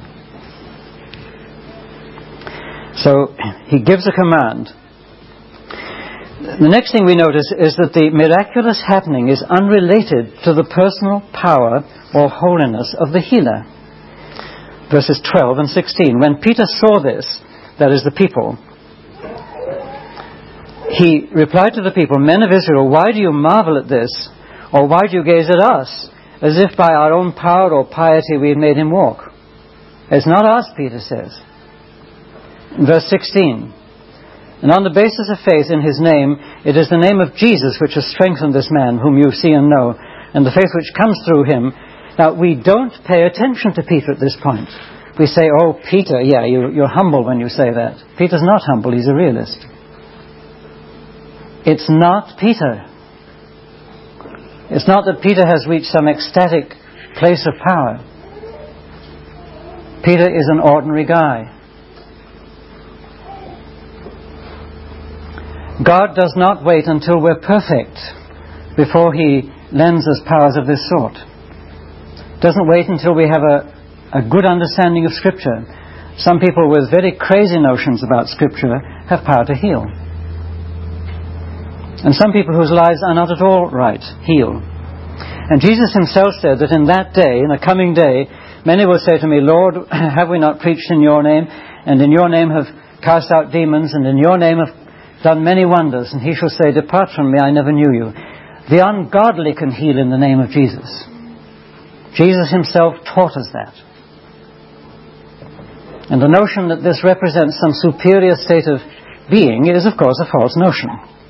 Speaker 2: So, he gives a command. The next thing we notice is that the miraculous happening is unrelated to the personal power or holiness of the healer. Verses twelve and sixteen. When Peter saw this, that is the people, he replied to the people, "Men of Israel, why do you marvel at this? Or why do you gaze at us, as if by our own power or piety we had made him walk? It's not us," Peter says. In verse sixteen, "And on the basis of faith in his name, it is the name of Jesus which has strengthened this man, whom you see and know, and the faith which comes through him." Now, we don't pay attention to Peter at this point. We say, "Oh, Peter, yeah, you, you're humble when you say that." Peter's not humble, he's a realist. It's not Peter. It's not that Peter has reached some ecstatic place of power. Peter is an ordinary guy. God does not wait until we're perfect before he lends us powers of this sort. Doesn't wait until we have a, a good understanding of Scripture. Some people with very crazy notions about Scripture have power to heal. And some people whose lives are not at all right heal. And Jesus himself said that in that day, in the coming day, many will say to me, "Lord, have we not preached in your name, and in your name have cast out demons, and in your name have done many wonders, and he shall say, depart from me, I never knew you. The ungodly can heal in the name of Jesus. Jesus himself taught us that. And the notion that this represents some superior state of being is, of course, a false notion.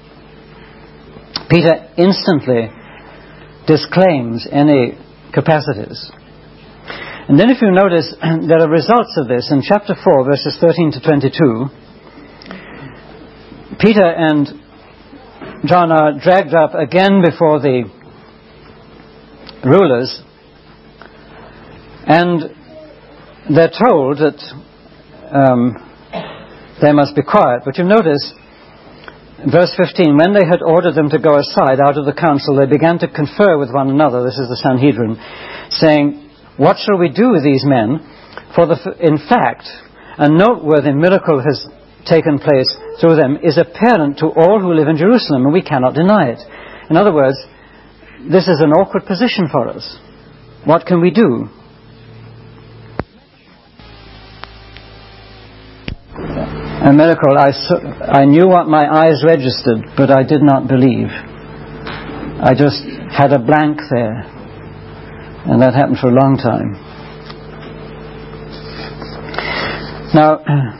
Speaker 2: Peter instantly disclaims any capacities. And then if you notice, there are results of this. In chapter four, verses thirteen to twenty-two, Peter and John are dragged up again before the rulers, and they're told that um, they must be quiet. But you notice, verse fifteen, when they had ordered them to go aside out of the council, they began to confer with one another, this is the Sanhedrin, saying, what shall we do with these men? For the, in fact, a noteworthy miracle has taken place through them, is apparent to all who live in Jerusalem, and we cannot deny it. In other words, this is an awkward position for us. What can we do? A miracle, I, I knew what my eyes registered, but I did not believe. I just had a blank there. And that happened for a long time. Now,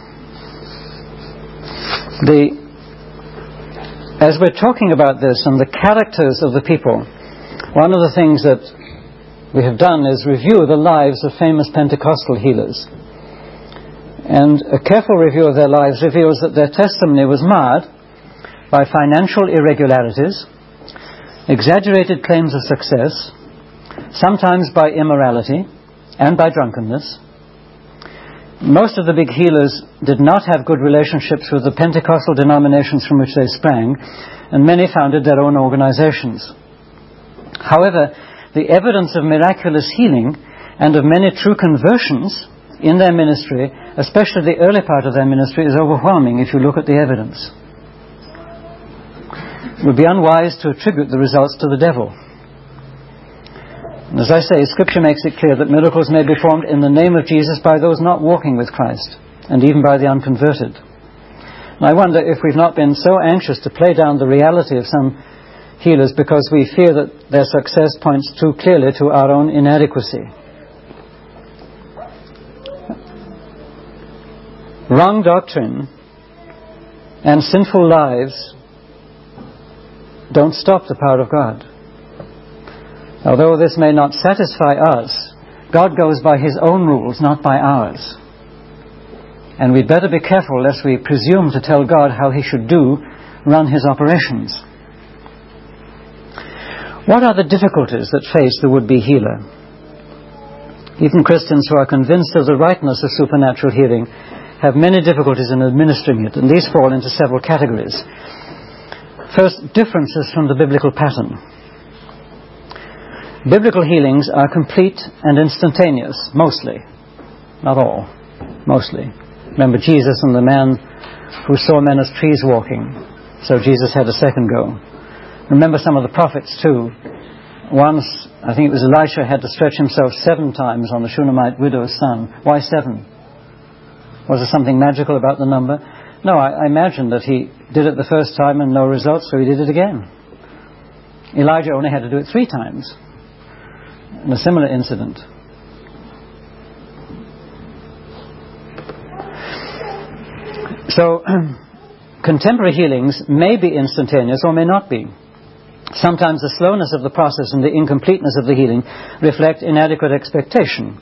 Speaker 2: the, as we're talking about this and the characters of the people, one of the things that we have done is review the lives of famous Pentecostal healers. And a careful review of their lives reveals that their testimony was marred by financial irregularities, exaggerated claims of success, sometimes by immorality and by drunkenness. Most of the big healers did not have good relationships with the Pentecostal denominations from which they sprang, and many founded their own organizations. However, the evidence of miraculous healing and of many true conversions in their ministry, especially the early part of their ministry, is overwhelming if you look at the evidence. It would be unwise to attribute the results to the devil. As I say, Scripture makes it clear that miracles may be performed in the name of Jesus by those not walking with Christ, and even by the unconverted. And I wonder if we've not been so anxious to play down the reality of some healers because we fear that their success points too clearly to our own inadequacy. Wrong doctrine and sinful lives don't stop the power of God. Although this may not satisfy us, God goes by His own rules, not by ours. And we'd better be careful lest we presume to tell God how He should do, run His operations. What are the difficulties that face the would-be healer? Even Christians who are convinced of the rightness of supernatural healing have many difficulties in administering it, and these fall into several categories. First, differences from the biblical pattern. Biblical healings are complete and instantaneous, mostly. Not all, mostly. Remember Jesus and the man who saw men as trees walking. So Jesus had a second go. Remember some of the prophets too. Once, I think it was Elisha, had to stretch himself seven times on the Shunammite widow's son. Why seven? Was there something magical about the number? No, I, I imagine that he did it the first time and no results, so he did it again. Elijah only had to do it three times in a similar incident. So, contemporary healings may be instantaneous or may not be. Sometimes the slowness of the process and the incompleteness of the healing reflect inadequate expectation.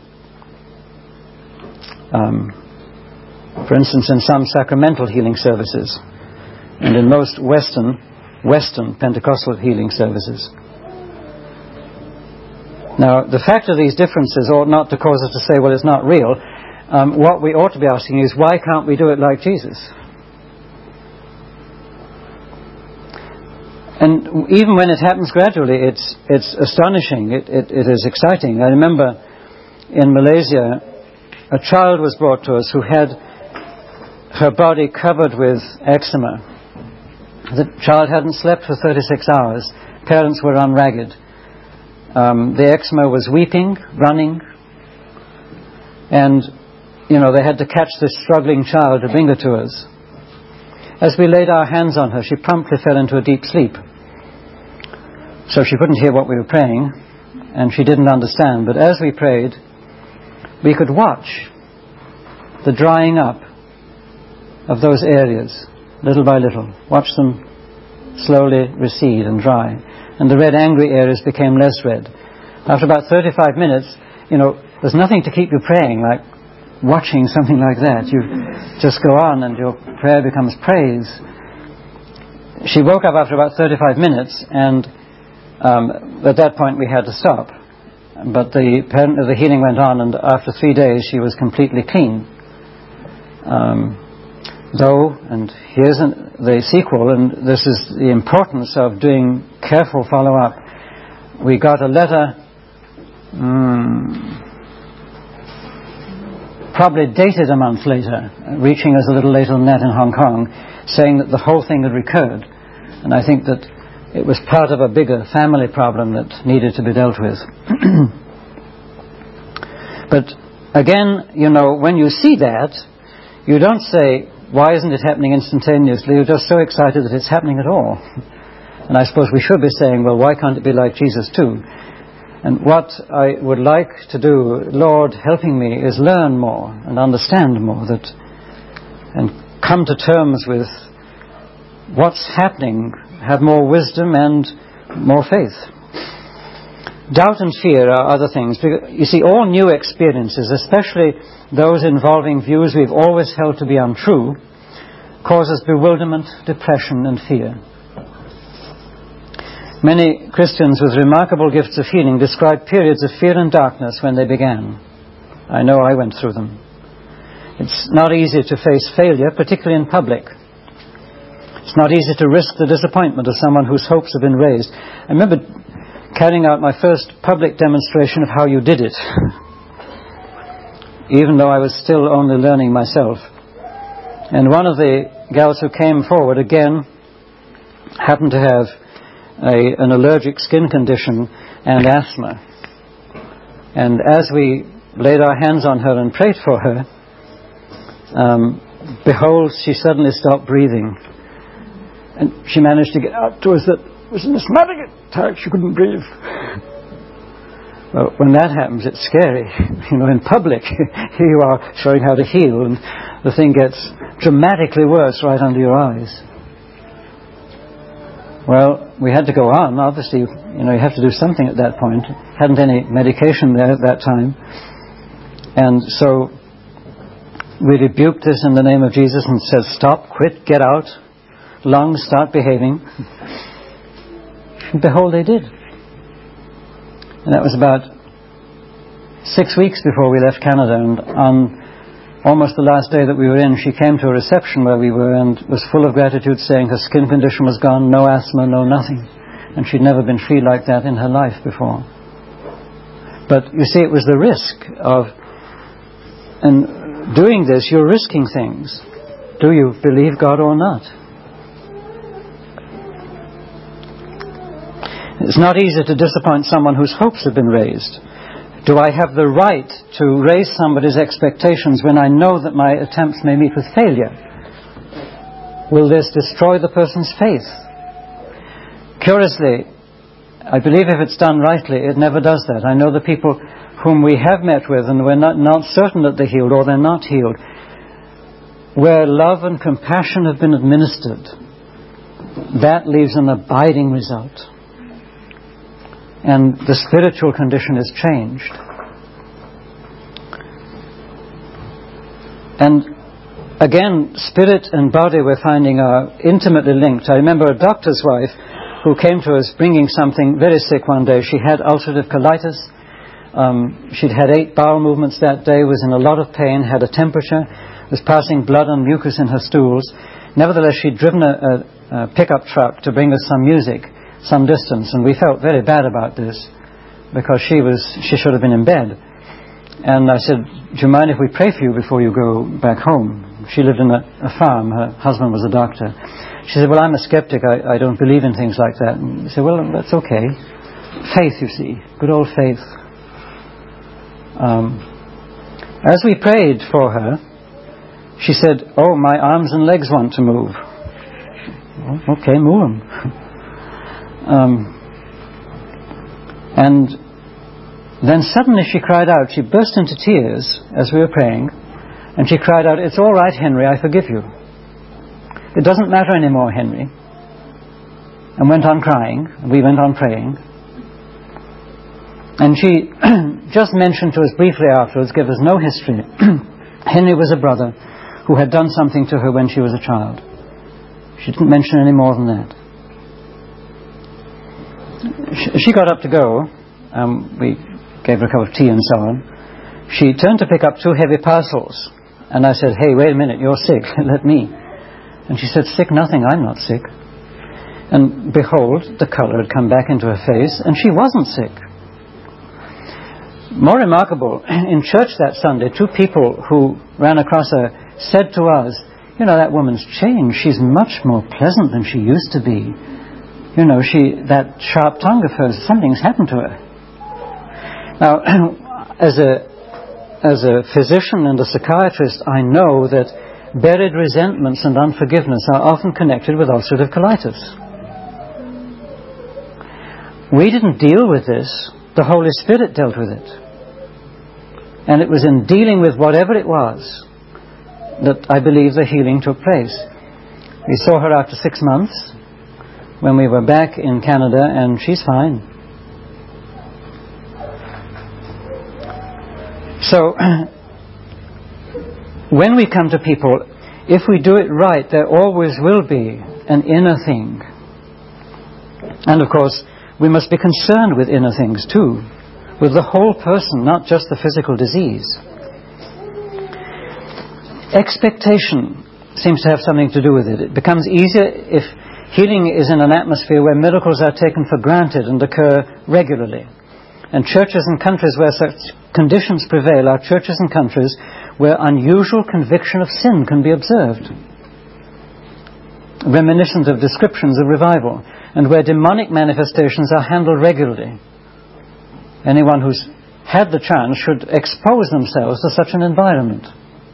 Speaker 2: Um, for instance, in some sacramental healing services, and in most Western, Western Pentecostal healing services. Now, the fact of these differences ought not to cause us to say, well, it's not real. Um, what we ought to be asking is, why can't we do it like Jesus? And even when it happens gradually, it's it's astonishing. It, it, it is exciting. I remember in Malaysia, a child was brought to us who had her body covered with eczema. The child hadn't slept for thirty-six hours. Parents were unragged. Um, the eczema was weeping, running, and, you know, they had to catch this struggling child to bring her to us. as we laid our hands on her, she promptly fell into a deep sleep. So she couldn't hear what we were praying, and she didn't understand. But as we prayed, we could watch the drying up of those areas, little by little. Watch them slowly recede and dry. And the red angry areas became less red. After about thirty-five minutes, you know, there's nothing to keep you praying, like watching something like that. You just go on and your prayer becomes praise. She woke up after about thirty-five minutes, and um, at that point we had to stop. But the, apparently the healing went on, and after three days she was completely clean. Um, though, and here's an, the sequel, and this is the importance of doing careful follow-up. We got a letter, um, probably dated a month later, reaching us a little later than that in Hong Kong, saying that the whole thing had recurred. And I think that it was part of a bigger family problem that needed to be dealt with. But again, you know, when you see that, you don't say, why isn't it happening instantaneously? You're just so excited that it's happening at all. And I suppose we should be saying, well, why can't it be like Jesus too? And what I would like to do, Lord helping me, is learn more and understand more, that, and come to terms with what's happening, have more wisdom and more faith. Doubt and fear are other things. You see, all new experiences, especially those involving views we've always held to be untrue, causes bewilderment, depression, and fear. Many Christians with remarkable gifts of healing describe periods of fear and darkness when they began. I know I went through them. It's not easy to face failure, particularly in public. It's not easy to risk the disappointment of someone whose hopes have been raised. I remember carrying out my first public demonstration of how you did it, even though I was still only learning myself. And one of the gals who came forward, again, happened to have a, an allergic skin condition and asthma. And as we laid our hands on her and prayed for her, um, behold, she suddenly stopped breathing. And she managed to get out to us that it was an asthmatic attack, she couldn't breathe. Well, when that happens, it's scary. You know, in public, here you are showing how to heal, and the thing gets dramatically worse right under your eyes. Well, we had to go on. Obviously, you know, you have to do something at that point. Hadn't any medication there at that time. And so we rebuked this in the name of Jesus and said, stop, quit, get out. Lungs, start behaving. And behold, they did. And that was about six weeks before we left Canada, and on almost the last day that we were in, she came to a reception where we were and was full of gratitude, saying her skin condition was gone, no asthma, no nothing. And she'd never been free like that in her life before. But you see, it was the risk of, and doing this, you're risking things. Do you believe God or not? It's not easy to disappoint someone whose hopes have been raised. Do I have the right to raise somebody's expectations when I know that my attempts may meet with failure? Will this destroy the person's faith? Curiously, I believe if it's done rightly, it never does that. I know the people whom we have met with and we're not, not certain that they're healed or they're not healed, where love and compassion have been administered, that leaves an abiding result. And the spiritual condition is changed. And again, spirit and body we're finding are intimately linked. I remember a doctor's wife who came to us bringing something very sick one day. She had ulcerative colitis. Um, she'd had eight bowel movements that day, was in a lot of pain, had a temperature, was passing blood and mucus in her stools. Nevertheless, she'd driven a, a, a pickup truck to bring us some music some distance, and we felt very bad about this because she was she should have been in bed. And I said, do you mind if we pray for you before you go back home? She lived in a, a farm. Her husband was a doctor. She said, well, I'm a skeptic. I, I don't believe in things like that. And I said, well, that's okay. Faith, you see. Good old faith. Um, as we prayed for her, she said, oh, my arms and legs want to move. Oh, okay, move them. um, and then suddenly she cried out. She burst into tears as we were praying, and she cried out, "It's all right, Henry, I forgive you. It doesn't matter anymore, Henry." And went on crying. We went on praying. And she just mentioned to us briefly afterwards, gave us no history. Henry was a brother who had done something to her when she was a child. She didn't mention any more than that. She got up to go. Um, we gave her a cup of tea and so on. She turned to pick up two heavy parcels. And I said, "Hey, wait a minute, you're sick. Let me." And she said, "Sick nothing, I'm not sick." And behold, the colour had come back into her face, and she wasn't sick. More remarkable, in church that Sunday, two people who ran across her said to us, "You know, that woman's changed. She's much more pleasant than she used to be. You know, she that sharp tongue of hers, something's happened to her." Now, as a as a physician and a psychiatrist, I know that buried resentments and unforgiveness are often connected with ulcerative colitis. We didn't deal with this. The Holy Spirit dealt with it. And it was in dealing with whatever it was that I believe the healing took place. We saw her after six months when we were back in Canada, and she's fine. So, when we come to people, if we do it right, there always will be an inner thing. And of course, we must be concerned with inner things too, with the whole person, not just the physical disease. Expectation seems to have something to do with it. It becomes easier if healing is in an atmosphere where miracles are taken for granted and occur regularly. And churches and countries where such conditions prevail are churches and countries where unusual conviction of sin can be observed, reminiscent of descriptions of revival, and where demonic manifestations are handled regularly. Anyone who's had the chance should expose themselves to such an environment.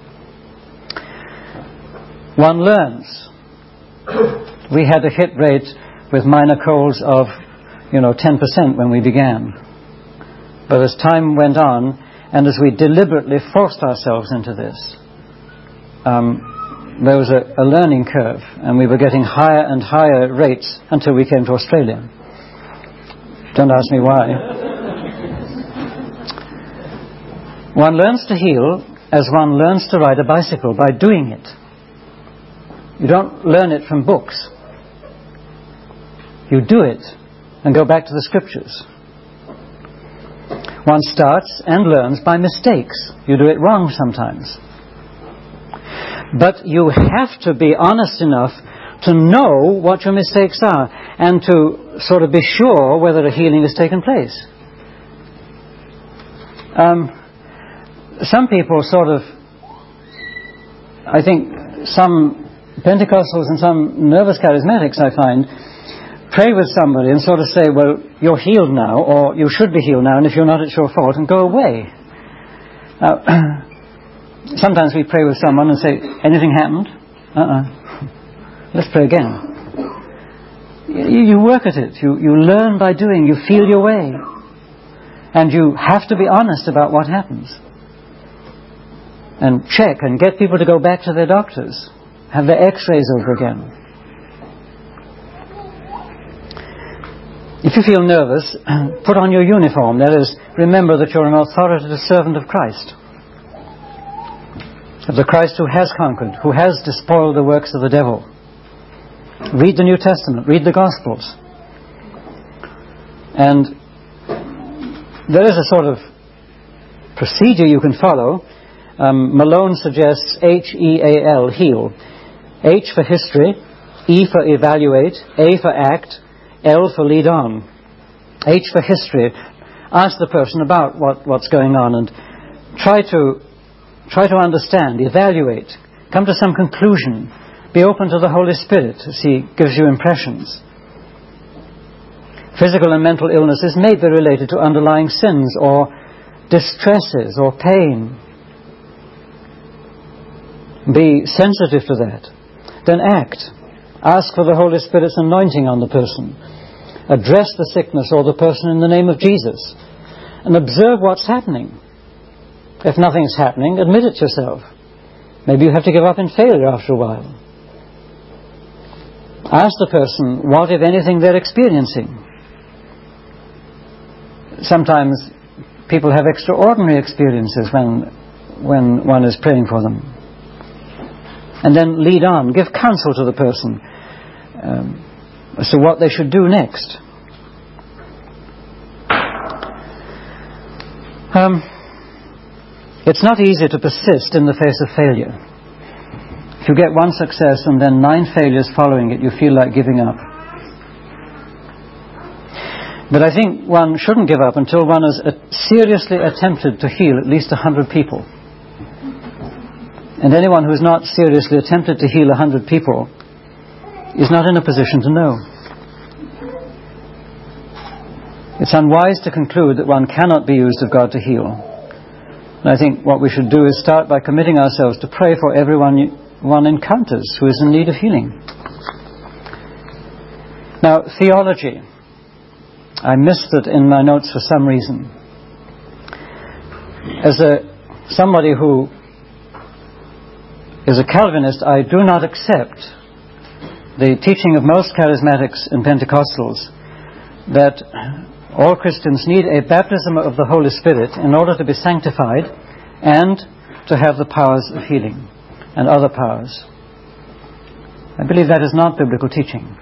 Speaker 2: One learns. We had a hit rate with minor colds of, you know, ten percent when we began. But as time went on, and as we deliberately forced ourselves into this, um, there was a, a learning curve, and we were getting higher and higher rates until we came to Australia. Don't ask me why. One learns to heal as one learns to ride a bicycle, by doing it. You don't learn it from books. You do it and go back to the scriptures. One starts and learns by mistakes. You do it wrong sometimes. But you have to be honest enough to know what your mistakes are and to sort of be sure whether a healing has taken place. Um, some people sort of, I think some Pentecostals and some nervous charismatics, I find, pray with somebody and sort of say, "Well, you're healed now," or "You should be healed now, and if you're not, it's your fault," and go away. Now, sometimes we pray with someone and say, "Anything happened?" Uh-uh. Let's pray again. You, you work at it. You, you learn by doing. You feel your way. And you have to be honest about what happens. And check and get people to go back to their doctors. Have their x-rays over again. If you feel nervous, put on your uniform. That is, remember that you're an authoritative servant of Christ. Of the Christ who has conquered, who has despoiled the works of the devil. Read the New Testament, read the Gospels. And there is a sort of procedure you can follow. Um, Malone suggests H E A L, heal. H for history, E for evaluate, A for act, L for lead on. H for history. Ask the person about what, what's going on and try to try to understand, evaluate, come to some conclusion. Be open to the Holy Spirit as He gives you impressions. Physical and mental illnesses may be related to underlying sins or distresses or pain. Be sensitive to that. Then act. Ask for the Holy Spirit's anointing on the person. Address the sickness or the person in the name of Jesus. And observe what's happening. If nothing's happening, admit it yourself. Maybe you have to give up in failure after a while. Ask the person what, if anything, they're experiencing. Sometimes people have extraordinary experiences when, when one is praying for them. And then lead on. Give counsel to the person um, as to what they should do next. Um, it's not easy to persist in the face of failure. If you get one success and then nine failures following it, you feel like giving up. But I think one shouldn't give up until one has seriously attempted to heal at least a hundred people. And anyone who has not seriously attempted to heal a hundred people is not in a position to know. It's unwise to conclude that one cannot be used of God to heal. And I think what we should do is start by committing ourselves to pray for everyone one encounters who is in need of healing. Now, theology. I missed it in my notes for some reason. As a somebody who is a Calvinist, I do not accept the teaching of most charismatics and Pentecostals that all Christians need a baptism of the Holy Spirit in order to be sanctified and to have the powers of healing and other powers. I believe that is not biblical teaching.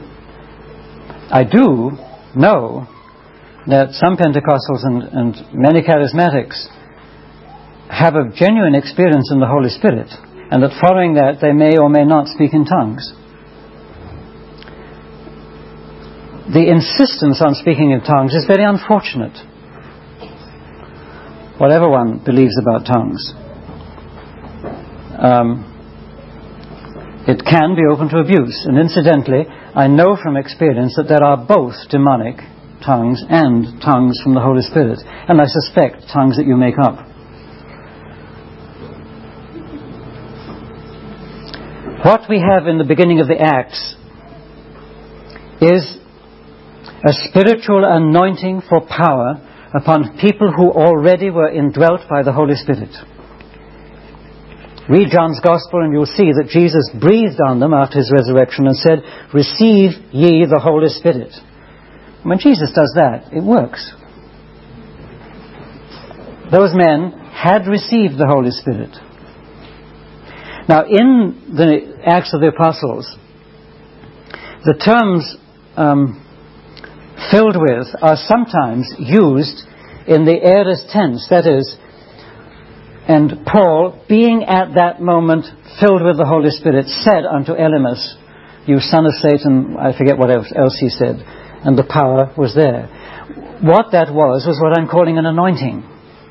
Speaker 2: I do know that some Pentecostals and, and many charismatics have a genuine experience in the Holy Spirit, and that following that they may or may not speak in tongues. The insistence on speaking in tongues is very unfortunate, whatever one believes about tongues. Um, it can be open to abuse. And incidentally, I know from experience that there are both demonic tongues and tongues from the Holy Spirit. And I suspect tongues that you make up. What we have in the beginning of the Acts is a spiritual anointing for power upon people who already were indwelt by the Holy Spirit. Read John's Gospel and you'll see that Jesus breathed on them after his resurrection and said, "Receive ye the Holy Spirit." When Jesus does that, it works. Those men had received the Holy Spirit. Now, in the Acts of the Apostles, the terms um, filled with are sometimes used in the aorist tense, that is, and Paul, being at that moment filled with the Holy Spirit, said unto Elymas, "You son of Satan," I forget what else he said, and the power was there. What that was, was what I'm calling an anointing.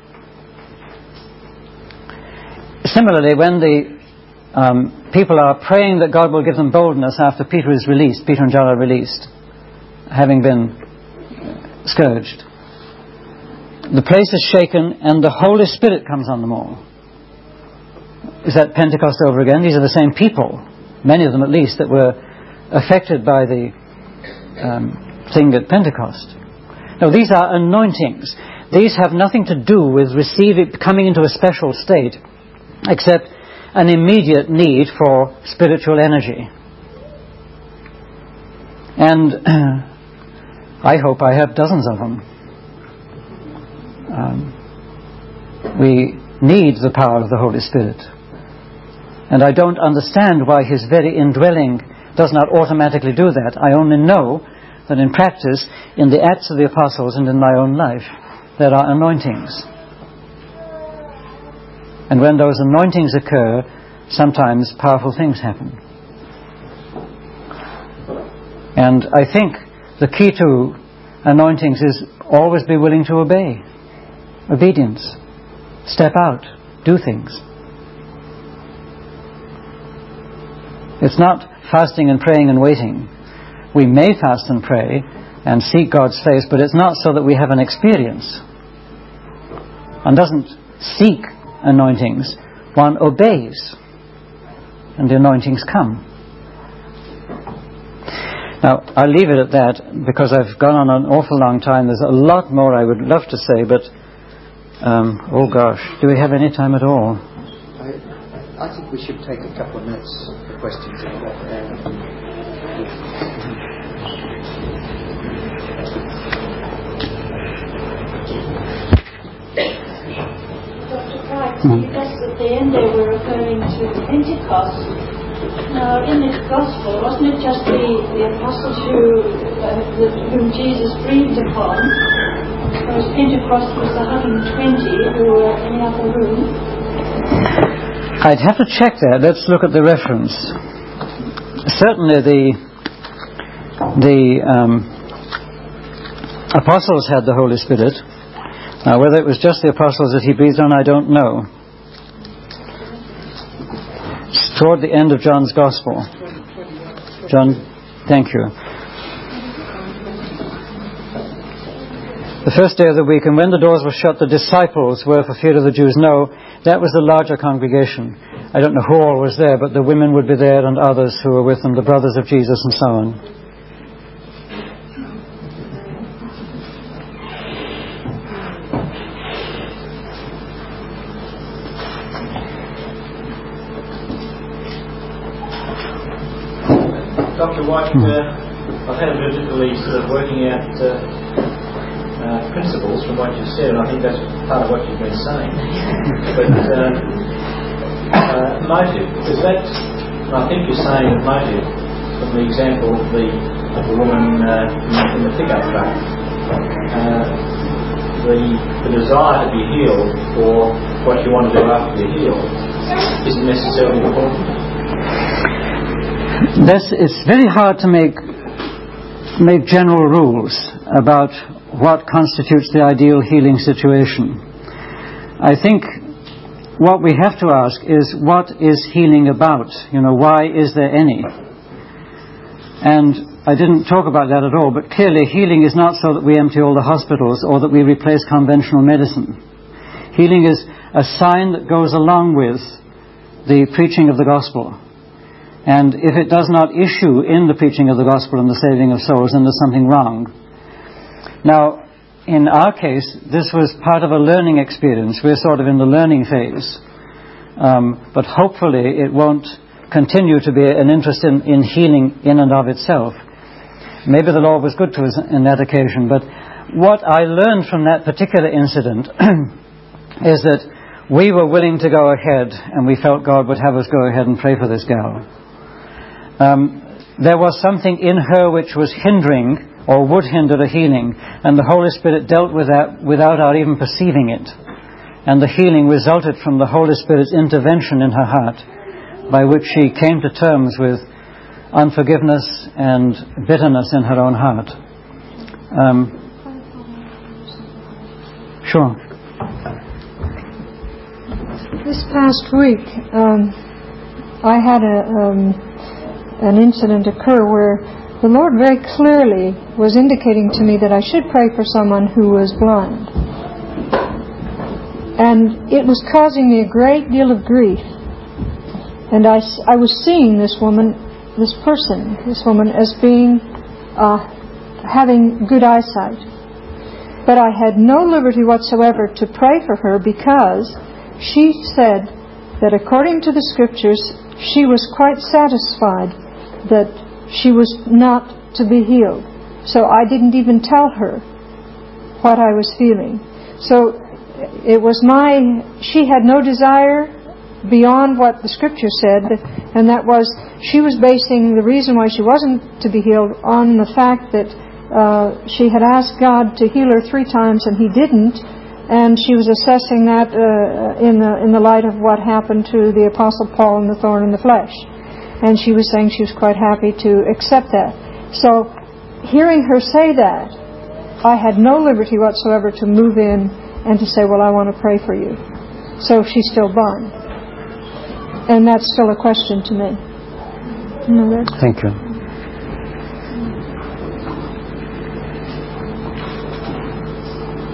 Speaker 2: Similarly, when the um, people are praying that God will give them boldness after Peter is released, Peter and John are released, having been scourged, the place is shaken and the Holy Spirit comes on them all. Is that Pentecost over again? These are the same people, many of them at least, that were affected by the um, thing at Pentecost. Now, these are anointings. These have nothing to do with receiving, coming into a special state, except an immediate need for spiritual energy. And uh, I hope I have dozens of them. Um, we need the power of the Holy Spirit. And I don't understand why his very indwelling does not automatically do that. I only know that in practice, in the Acts of the Apostles and in my own life, there are anointings. And when those anointings occur, sometimes powerful things happen. And I think the key to anointings is always be willing to obey. Obedience. Step out. Do things. It's not fasting and praying and waiting. We may fast and pray and seek God's face, but it's not so that we have an experience. One doesn't seek anointings. One obeys. And the anointings come. Now, I'll leave it at that because I've gone on an awful long time. There's a lot more I would love to say, but um, oh gosh, do we have any time at all?
Speaker 1: I, I think we should take a couple of minutes for questions. If that, uh,
Speaker 3: Doctor Price, mm. just at the end they were referring to Pentecost. Now, in the Gospel, wasn't it just the, the apostles who, uh, the, whom Jesus breathed upon, whereas Pentecost was the one hundred twenty who were in the upper room?
Speaker 2: I'd have to check that. Let's look at the reference. Certainly the the um, apostles had the Holy Spirit. Now, whether it was just the apostles that he breathed on, I don't know. It's toward the end of John's Gospel. John, thank you. The first day of the week, and when the doors were shut, the disciples were for fear of the Jews. No, that was the larger congregation. I don't know who all was there, but the women would be there and others who were with them, the brothers of Jesus and so on.
Speaker 4: Doctor White, uh, I've had a bit of difficulty sort of working out uh, uh, principles from what you've said, and I think that's part of what you've been saying. But uh, uh, motive, is that, I think you're saying that motive, from the example of the, of the woman uh, in the pickup truck, uh, the, the desire to be healed for what you want to do after you're healed isn't necessarily important.
Speaker 2: This, it's very hard to make make general rules about what constitutes the ideal healing situation. I think what we have to ask is, what is healing about? You know, why is there any? And I didn't talk about that at all, but clearly healing is not so that we empty all the hospitals or that we replace conventional medicine. Healing is a sign that goes along with the preaching of the gospel. And if it does not issue in the preaching of the gospel and the saving of souls, then there's something wrong. Now, in our case, this was part of a learning experience. We're sort of in the learning phase. Um, but hopefully it won't continue to be an interest in, in healing in and of itself. Maybe the Lord was good to us in that occasion. But what I learned from that particular incident is that we were willing to go ahead, and we felt God would have us go ahead and pray for this gal. Um, there was something in her which was hindering or would hinder the healing, and the Holy Spirit dealt with that without our even perceiving it. And the healing resulted from the Holy Spirit's intervention in her heart, by which she came to terms with unforgiveness and bitterness in her own heart. Um, sure.
Speaker 5: This past week, um, I had a... Um, an incident occur where the Lord very clearly was indicating to me that I should pray for someone who was blind. And it was causing me a great deal of grief. And I, I was seeing this woman, this person, this woman as being, uh, having good eyesight. But I had no liberty whatsoever to pray for her because she said that according to the Scriptures, she was quite satisfied that she was not to be healed. So I didn't even tell her what I was feeling. So it was my, she had no desire beyond what the Scripture said, and that was, she was basing the reason why she wasn't to be healed on the fact that uh, she had asked God to heal her three times and He didn't, and she was assessing that uh, in the in the light of what happened to the Apostle Paul and the thorn in the flesh. And she was saying she was quite happy to accept that. So, hearing her say that, I had no liberty whatsoever to move in and to say, well, I want to pray for you. So she's still blind. And that's still a question to me. No,
Speaker 2: Thank you.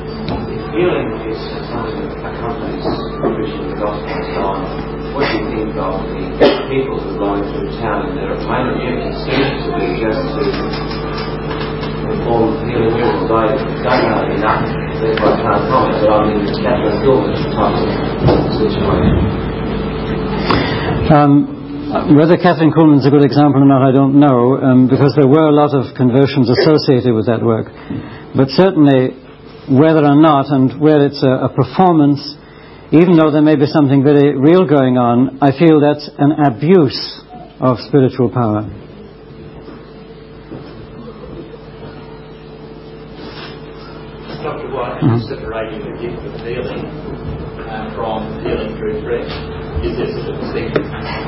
Speaker 6: Healing is something that accompanies preaching the gospel and so on. What do you think of the people who are going through town, and their main objective seems to be just to perform healing miracles. I don't know enough, therefore I can't comment, but I'm in the Catherine Kuhlman type of situation.
Speaker 2: Um, whether Catherine Kuhlman's a good example or not, I don't know, um, because there were a lot of conversions associated with that work. But certainly, whether or not, and where it's a, a performance, even though there may be something very real going on, I feel that's an abuse of spiritual power.
Speaker 4: Doctor White, mm-hmm. separating the gift of healing uh, from healing through prayer, is there such a distinction?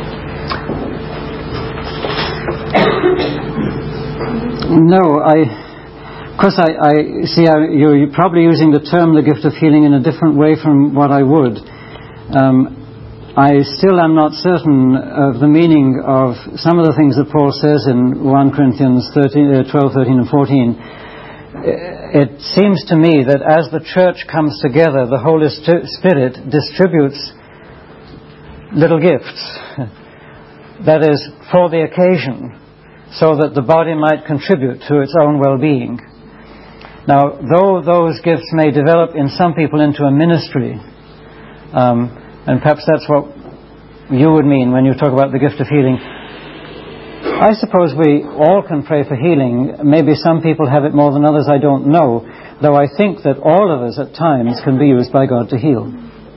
Speaker 2: No, I... Of course, I, I see how you're probably using the term the gift of healing in a different way from what I would. Um, I still am not certain of the meaning of some of the things that Paul says in First Corinthians thirteen, uh, twelve, thirteen and fourteen. It seems to me that as the church comes together, the Holy Spirit distributes little gifts. That is, for the occasion, so that the body might contribute to its own well-being. Now, though those gifts may develop in some people into a ministry, um, and perhaps that's what you would mean when you talk about the gift of healing, I suppose we all can pray for healing. Maybe some people have it more than others, I don't know, though I think that all of us at times can be used by God to heal.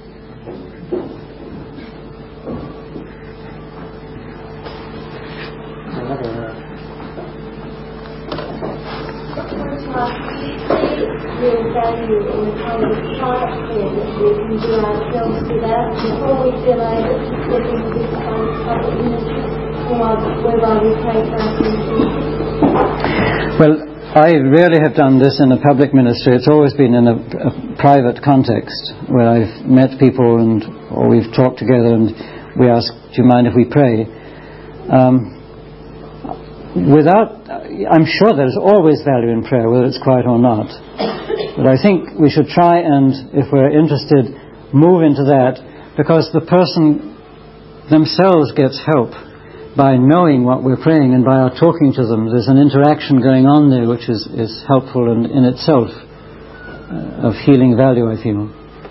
Speaker 3: Real value in the kind of science here that we can do ourselves without before we feel able to step into this kind of public ministry whereby we pray for our community?
Speaker 2: Well, I rarely have done this in a public ministry. It's always been in a, a private context where I've met people and or we've talked together and we ask, do you mind if we pray? Um, without, I'm sure there's always value in prayer, whether it's quiet or not. But I think we should try and, if we're interested, move into that, because the person themselves gets help by knowing what we're praying and by our talking to them. There's an interaction going on there which is, is helpful and in itself uh, of healing value, I feel.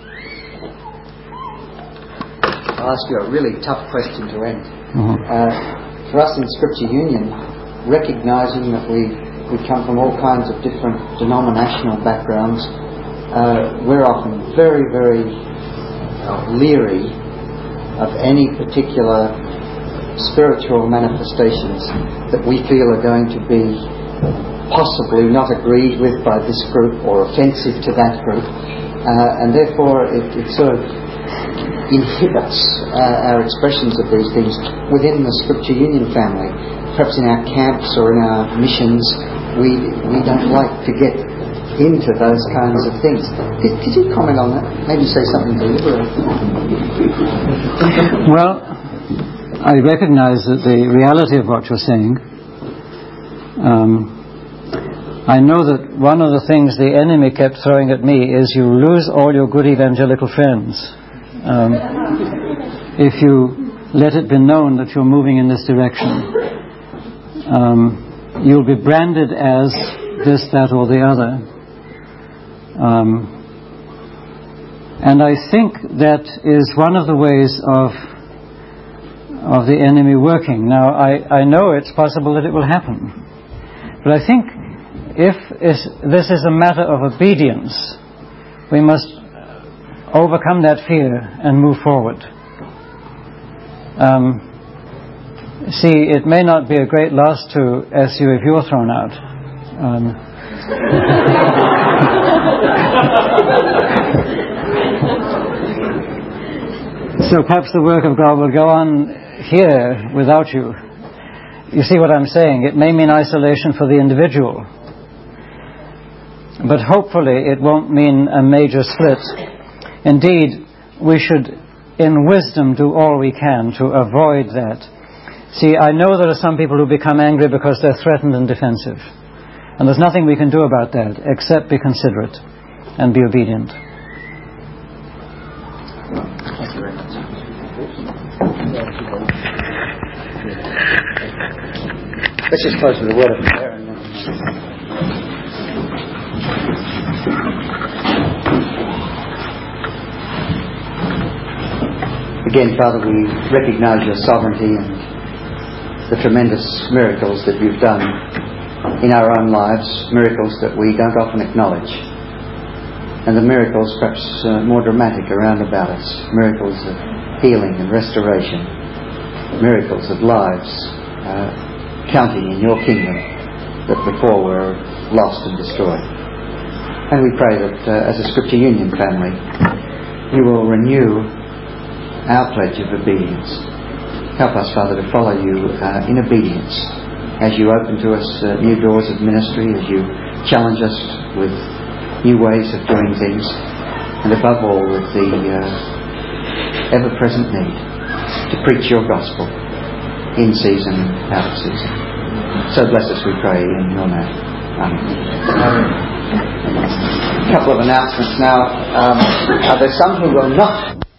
Speaker 7: I'll ask you a really tough question to end.
Speaker 2: Uh-huh.
Speaker 7: Uh, for us in Scripture Union, recognising that we We come from all kinds of different denominational backgrounds. Uh, we're often very, very uh, leery of any particular spiritual manifestations that we feel are going to be possibly not agreed with by this group or offensive to that group. Uh, and therefore it, it sort of inhibits uh, our expressions of these things within the Scripture Union family. Perhaps in our camps or in our missions, we we don't like to get into those kinds of things. Could, could you comment on that? Maybe say something deliberate.
Speaker 2: Well, I recognize that the reality of what you're saying. Um, I know that one of the things the enemy kept throwing at me is you lose all your good evangelical friends um, if you let it be known that you're moving in this direction. Um, you'll be branded as this, that, or the other. Um, and I think that is one of the ways of of the enemy working. Now, I, I know it's possible that it will happen. But I think if this is a matter of obedience, we must overcome that fear and move forward. Um, See, it may not be a great loss to S U if you're thrown out. Um, so perhaps the work of God will go on here without you. You see what I'm saying? It may mean isolation for the individual, but hopefully it won't mean a major split. Indeed, we should, in wisdom, do all we can to avoid that. See, I know there are some people who become angry because they're threatened and defensive. And there's nothing we can do about that except be considerate and be obedient.
Speaker 7: Thank you very much. Let's just close with a word of prayer. And then again, Father, we recognise your sovereignty and the tremendous miracles that you've done in our own lives, miracles that we don't often acknowledge, and the miracles perhaps uh, more dramatic around about us, miracles of healing and restoration, miracles of lives uh, counting in your kingdom that before were lost and destroyed. And we pray that uh, as a Scripture Union family, you will renew our pledge of obedience. Help us, Father, to follow you uh, in obedience as you open to us uh, new doors of ministry, as you challenge us with new ways of doing things, and above all with the uh, ever-present need to preach your gospel in season and out of season. So bless us, we pray, in your name. Amen. A couple of announcements now. Um, are there some who will not